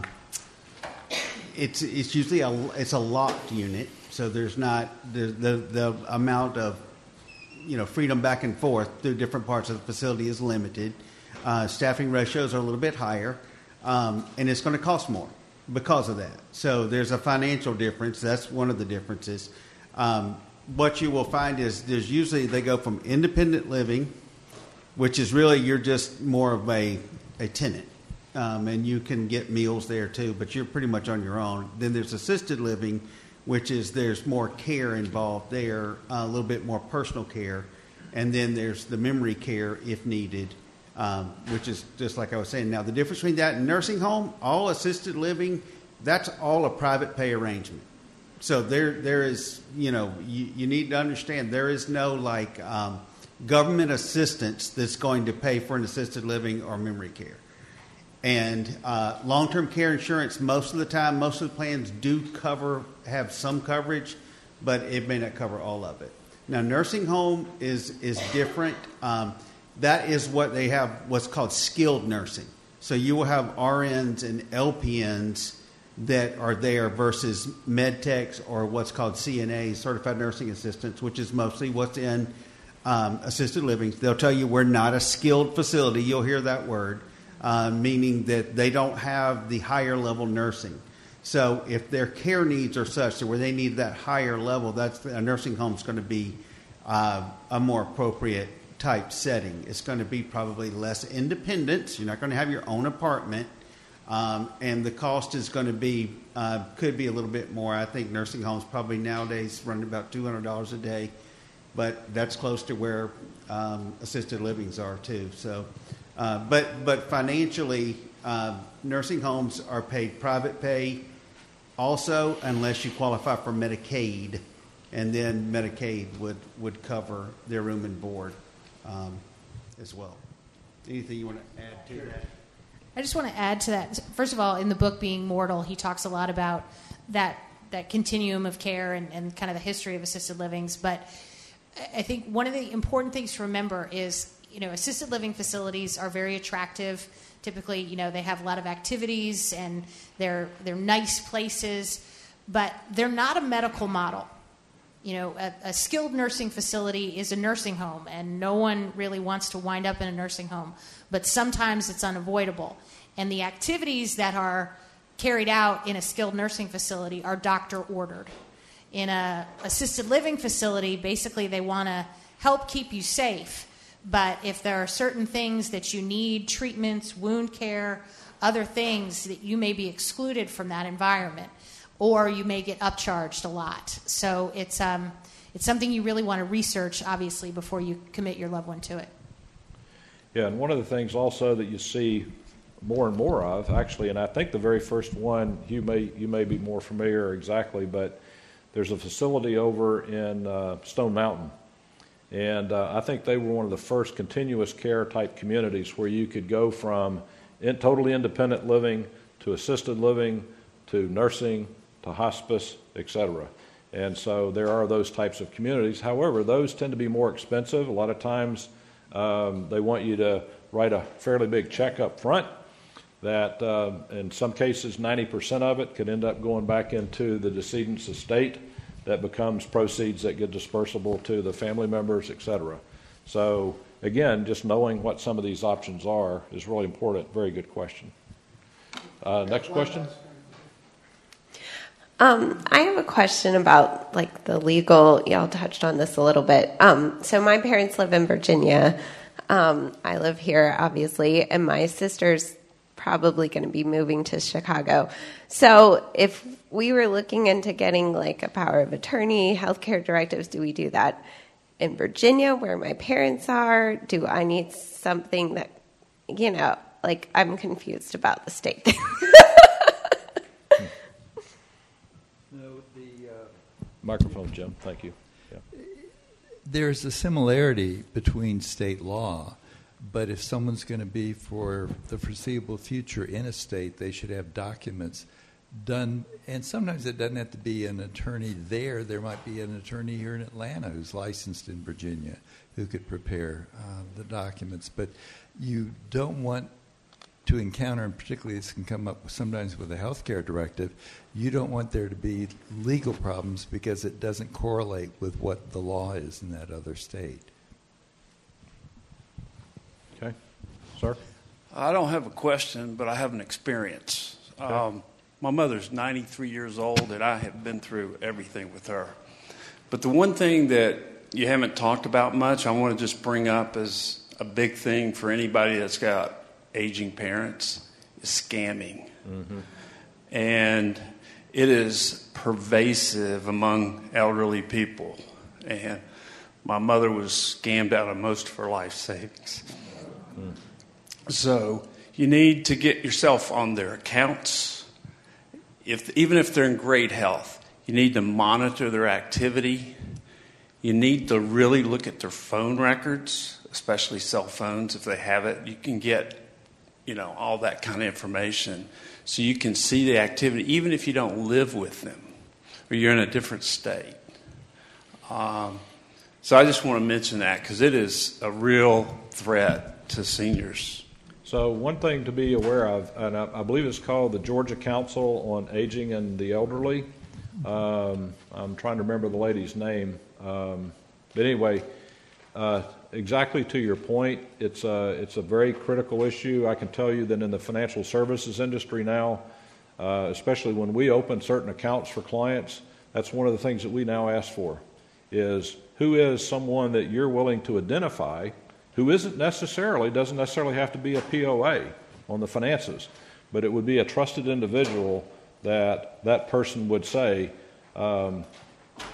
it's it's usually a it's a locked unit, so there's not the the, the amount of you know freedom back and forth through different parts of the facility is limited. Uh, staffing ratios are a little bit higher, um, and it's going to cost more because of that. So there's a financial difference. That's one of the differences. Um, what you will find is there's usually they go from independent living, which is really you're just more of a, a tenant, um, and you can get meals there too, but you're pretty much on your own. Then there's assisted living, which is there's more care involved there, a little bit more personal care, and then there's the memory care if needed, um, which is just like I was saying. Now the difference between that and nursing home, all assisted living, that's all a private pay arrangement. So there, there is, you know, you, you need to understand there is no like um, government assistance that's going to pay for an assisted living or memory care. And uh, long-term care insurance, most of the time, most of the plans do cover, have some coverage, but it may not cover all of it. Now, nursing home is is different. Um, that is what they have, what's called skilled nursing. So you will have R Ns and L P Ns that are there versus med techs or what's called C N As, certified nursing assistants, which is mostly what's in um, assisted living. They'll tell you we're not a skilled facility. You'll hear that word, uh, meaning that they don't have the higher level nursing. So if their care needs are such that where they need that higher level, that's a nursing home is going to be uh, a more appropriate type setting. It's going to be probably less independence. You're not going to have your own apartment. Um, and the cost is going to be, uh, could be a little bit more. I think nursing homes probably nowadays run about two hundred dollars a day. but that's close to where um, assisted livings are too. So, uh, but but financially, uh, nursing homes are paid private pay, also unless you qualify for Medicaid, and then Medicaid would would cover their room and board um, as well. Anything you want to add to that? I just want to add to that. First of all, in the book Being Mortal, he talks a lot about that that continuum of care and, and kind of the history of assisted livings. But I think one of the important things to remember is, you know, assisted living facilities are very attractive. Typically, you know, they have a lot of activities and they're they're nice places, but they're not a medical model. You know, a, a skilled nursing facility is a nursing home, and no one really wants to wind up in a nursing home. But sometimes it's unavoidable. And the activities that are carried out in a skilled nursing facility are doctor ordered. In a assisted living facility, basically they want to help keep you safe. But if there are certain things that you need, treatments, wound care, other things, that you may be excluded from that environment, or you may get upcharged a lot. So it's um, it's something you really want to research, obviously, before you commit your loved one to it. Yeah, and one of the things also that you see more and more of, actually, and I think the very first one you may you may be more familiar exactly, but there's a facility over in uh, Stone Mountain, and uh, I think they were one of the first continuous care type communities where you could go from in totally independent living to assisted living to nursing to hospice, et cetera. And so there are those types of communities. However, those tend to be more expensive. A lot of times um, they want you to write a fairly big check up front that uh, in some cases ninety percent of it could end up going back into the decedent's estate. That becomes proceeds that get dispersible to the family members, et cetera. So again, just knowing what some of these options are is really important. Very good question. Uh, next question. Um, I have a question about like the legal. Y'all touched on this a little bit. Um, so my parents live in Virginia. Um, I live here, obviously, and my sister's probably going to be moving to Chicago. So if we were looking into getting like a power of attorney, healthcare directives, do we do that in Virginia where my parents are? Do I need something that, you know, like I'm confused about the state thing. Microphone, Jim. Thank you. Yeah. There's a similarity between state law, but if someone's going to be for the foreseeable future in a state, they should have documents done. And sometimes it doesn't have to be an attorney there. There might be an attorney here in Atlanta who's licensed in Virginia who could prepare uh, the documents. But you don't want to encounter, and particularly this can come up sometimes with a healthcare directive, you don't want there to be legal problems because it doesn't correlate with what the law is in that other state. Okay. Sir? I don't have a question, but I have an experience. Okay. Um, my mother's ninety-three years old, and I have been through everything with her. But the one thing that you haven't talked about much, I want to just bring up as a big thing for anybody that's got aging parents, is scamming. Mm-hmm. And it is pervasive among elderly people. And my mother was scammed out of most of her life savings. Mm. So you need to get yourself on their accounts. If, even if they're in great health, you need to monitor their activity. You need to really look at their phone records, especially cell phones if they have it. You can get, you know, all that kind of information so you can see the activity, even if you don't live with them or you're in a different state. Um, so I just want to mention that because it is a real threat to seniors. So one thing to be aware of, and I, I believe it's called the Georgia Council on Aging and the Elderly. Um, I'm trying to remember the lady's name. Um, but anyway, uh, exactly to your point, it's a, it's a very critical issue. I can tell you that in the financial services industry now, uh, especially when we open certain accounts for clients, that's one of the things that we now ask for, is who is someone that you're willing to identify who isn't necessarily, doesn't necessarily have to be a P O A on the finances, but it would be a trusted individual that that person would say, um,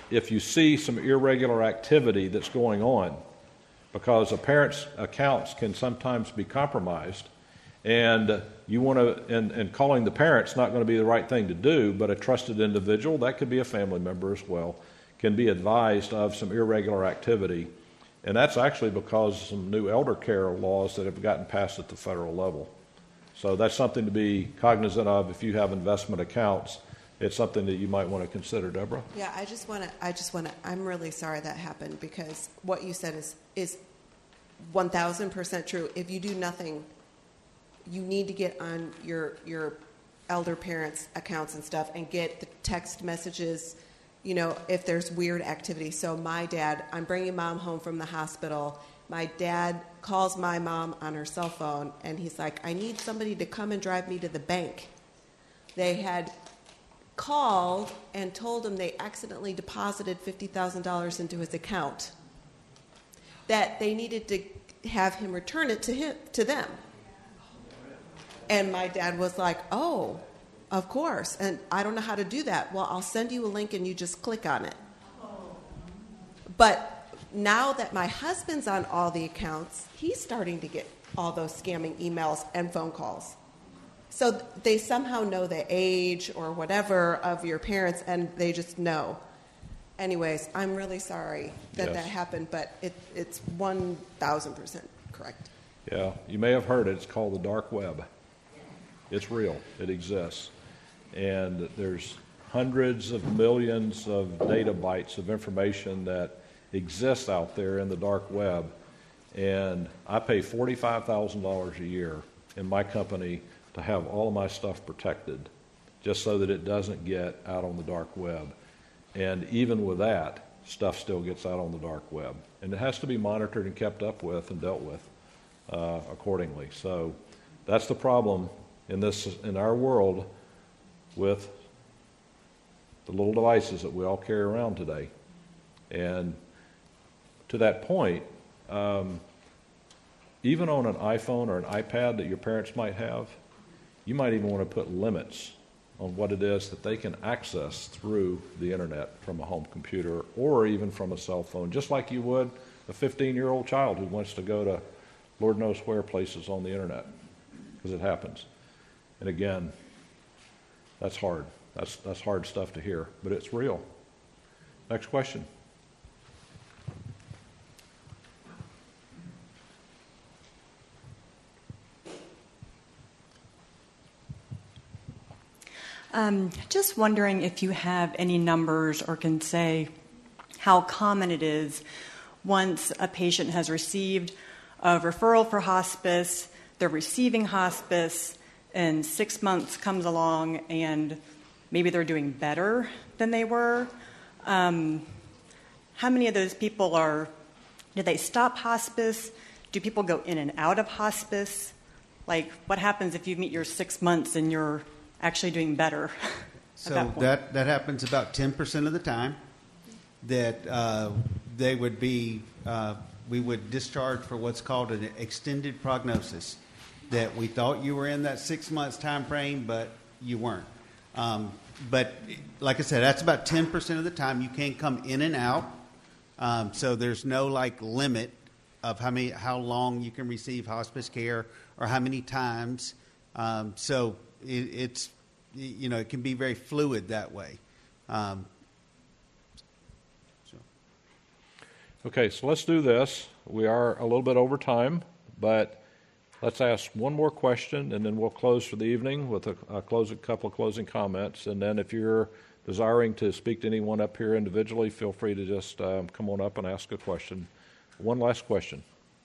if you see some irregular activity that's going on, because a parent's accounts can sometimes be compromised, and you want to, and, and calling the parent's not going to be the right thing to do, but a trusted individual, that could be a family member as well, can be advised of some irregular activity. And that's actually because of some new elder care laws that have gotten passed at the federal level. So that's something to be cognizant of if you have investment accounts. It's something that you might want to consider, Deborah. Yeah, I just want to. I just want to. I'm really sorry that happened, because what you said is is one thousand percent true. If you do nothing, you need to get on your your elder parents' accounts and stuff and get the text messages. You know, if there's weird activity. So my dad, I'm bringing mom home from the hospital. My dad calls my mom on her cell phone, and he's like, "I need somebody to come and drive me to the bank." They had called and told him they accidentally deposited fifty thousand dollars into his account, that they needed to have him return it to him to them. And my dad was like, "Oh, of course, and I don't know how to do that." "Well, I'll send you a link and you just click on it." But now that my husband's on all the accounts, he's starting to get all those scamming emails and phone calls. So they somehow know the age or whatever of your parents, and they just know. Anyways, I'm really sorry that Yes. that happened, but it, it's one thousand percent correct. Yeah, you may have heard it. It's called the dark web. It's real. It exists. And there's hundreds of millions of data bytes of information that exists out there in the dark web. And I pay forty-five thousand dollars a year in my company to have all of my stuff protected, just so that it doesn't get out on the dark web. And even with that, stuff still gets out on the dark web. And it has to be monitored and kept up with and dealt with uh, accordingly. So that's the problem in this in our world with the little devices that we all carry around today. And to that point, um, even on an iPhone or an iPad that your parents might have, you might even want to put limits on what it is that they can access through the internet from a home computer or even from a cell phone, just like you would a fifteen-year-old child who wants to go to Lord knows where places on the internet, because it happens. And again, that's hard. That's, that's hard stuff to hear, but it's real. Next question. Um, just wondering if you have any numbers or can say how common it is once a patient has received a referral for hospice, they're receiving hospice, and six months comes along and maybe they're doing better than they were. Um, how many of those people are, did they stop hospice? Do people go in and out of hospice? Like, what happens if you meet your six months and you're actually doing better? So that, that, that happens about ten percent of the time, that uh, they would be, uh, we would discharge for what's called an extended prognosis, that we thought you were in that six months time frame, but you weren't. Um, but like I said, that's about ten percent of the time. You can come in and out. Um, so there's no like limit of how many, how long you can receive hospice care or how many times. Um, so it, it's, you know, it can be very fluid that way. Um, so. Okay, so let's do this. We are a little bit over time, but let's ask one more question, and then we'll close for the evening with a, a, close, a couple of closing comments. And then if you're desiring to speak to anyone up here individually, feel free to just um, come on up and ask a question. One last question.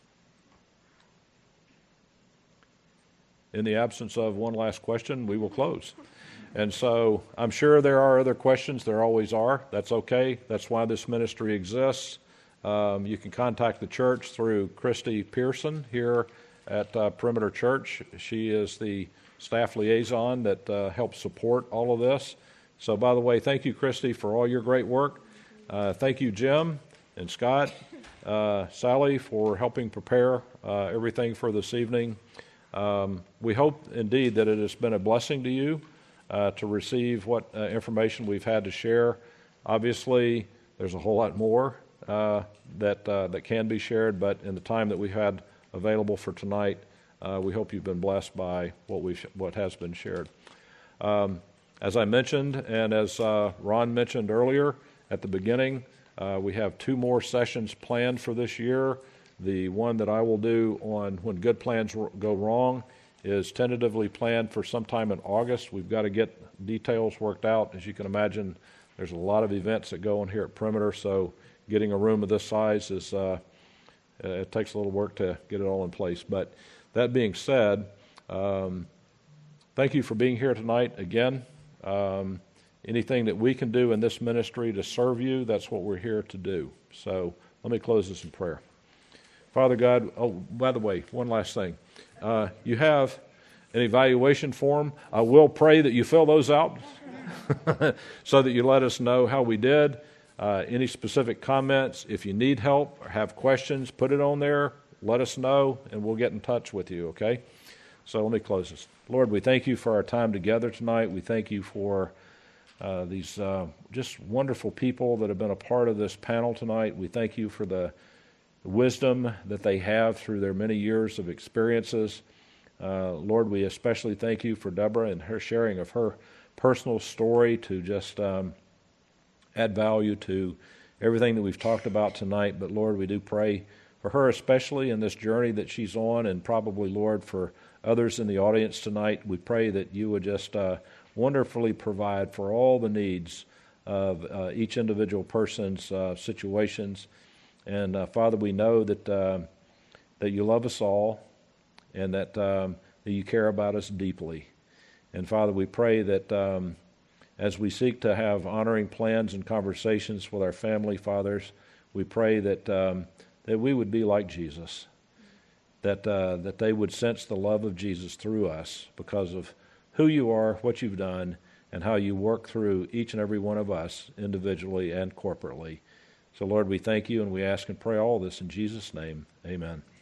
In the absence of one last question, we will close. And so I'm sure there are other questions. There always are. That's okay. That's why this ministry exists. Um, you can contact the church through Christy Pearson here at uh, Perimeter Church. She is the staff liaison that uh, helps support all of this. So, by the way, thank you, Christy, for all your great work. Uh, thank you, Jim and Scott, uh, Sally, for helping prepare uh, everything for this evening. Um, we hope, indeed, that it has been a blessing to you uh, to receive what uh, information we've had to share. Obviously, There's a whole lot more uh, that uh, that can be shared, but in the time that we had available for tonight, uh, we hope you've been blessed by what we what has been shared. Um, as I mentioned, and as uh, Ron mentioned earlier at the beginning, uh, we have two more sessions planned for this year. The one that I will do on when good plans go wrong is tentatively planned for sometime in August. We've got to get details worked out. As you can imagine, there's a lot of events that go on here at Perimeter, so getting a room of this size is uh, it takes a little work to get it all in place. But that being said, um, thank you for being here tonight again. Um, anything that we can do in this ministry to serve you, that's what we're here to do. So let me close this in prayer. Father God, oh, by the way, one last thing. Uh, you have an evaluation form. I will pray that you fill those out so that you let us know how we did. Uh, any specific comments, if you need help or have questions, put it on there. Let us know, and we'll get in touch with you, okay? So let me close this. Lord, we thank you for our time together tonight. We thank you for uh, these uh, just wonderful people that have been a part of this panel tonight. We thank you for the wisdom that they have through their many years of experiences. Uh, Lord, we especially thank you for Deborah and her sharing of her personal story to just um, add value to everything that we've talked about tonight. But Lord, we do pray for her especially in this journey that she's on, and probably, Lord, for others in the audience tonight. We pray that you would just uh, wonderfully provide for all the needs of uh, each individual person's uh, situations. And uh, Father, we know that uh, that you love us all, and that, um, that you care about us deeply. And Father, we pray that um, as we seek to have honoring plans and conversations with our family, fathers, we pray that um, that we would be like Jesus, that uh, that they would sense the love of Jesus through us because of who you are, what you've done, and how you work through each and every one of us individually and corporately. So, Lord, we thank you, and we ask and pray all this in Jesus' name. Amen.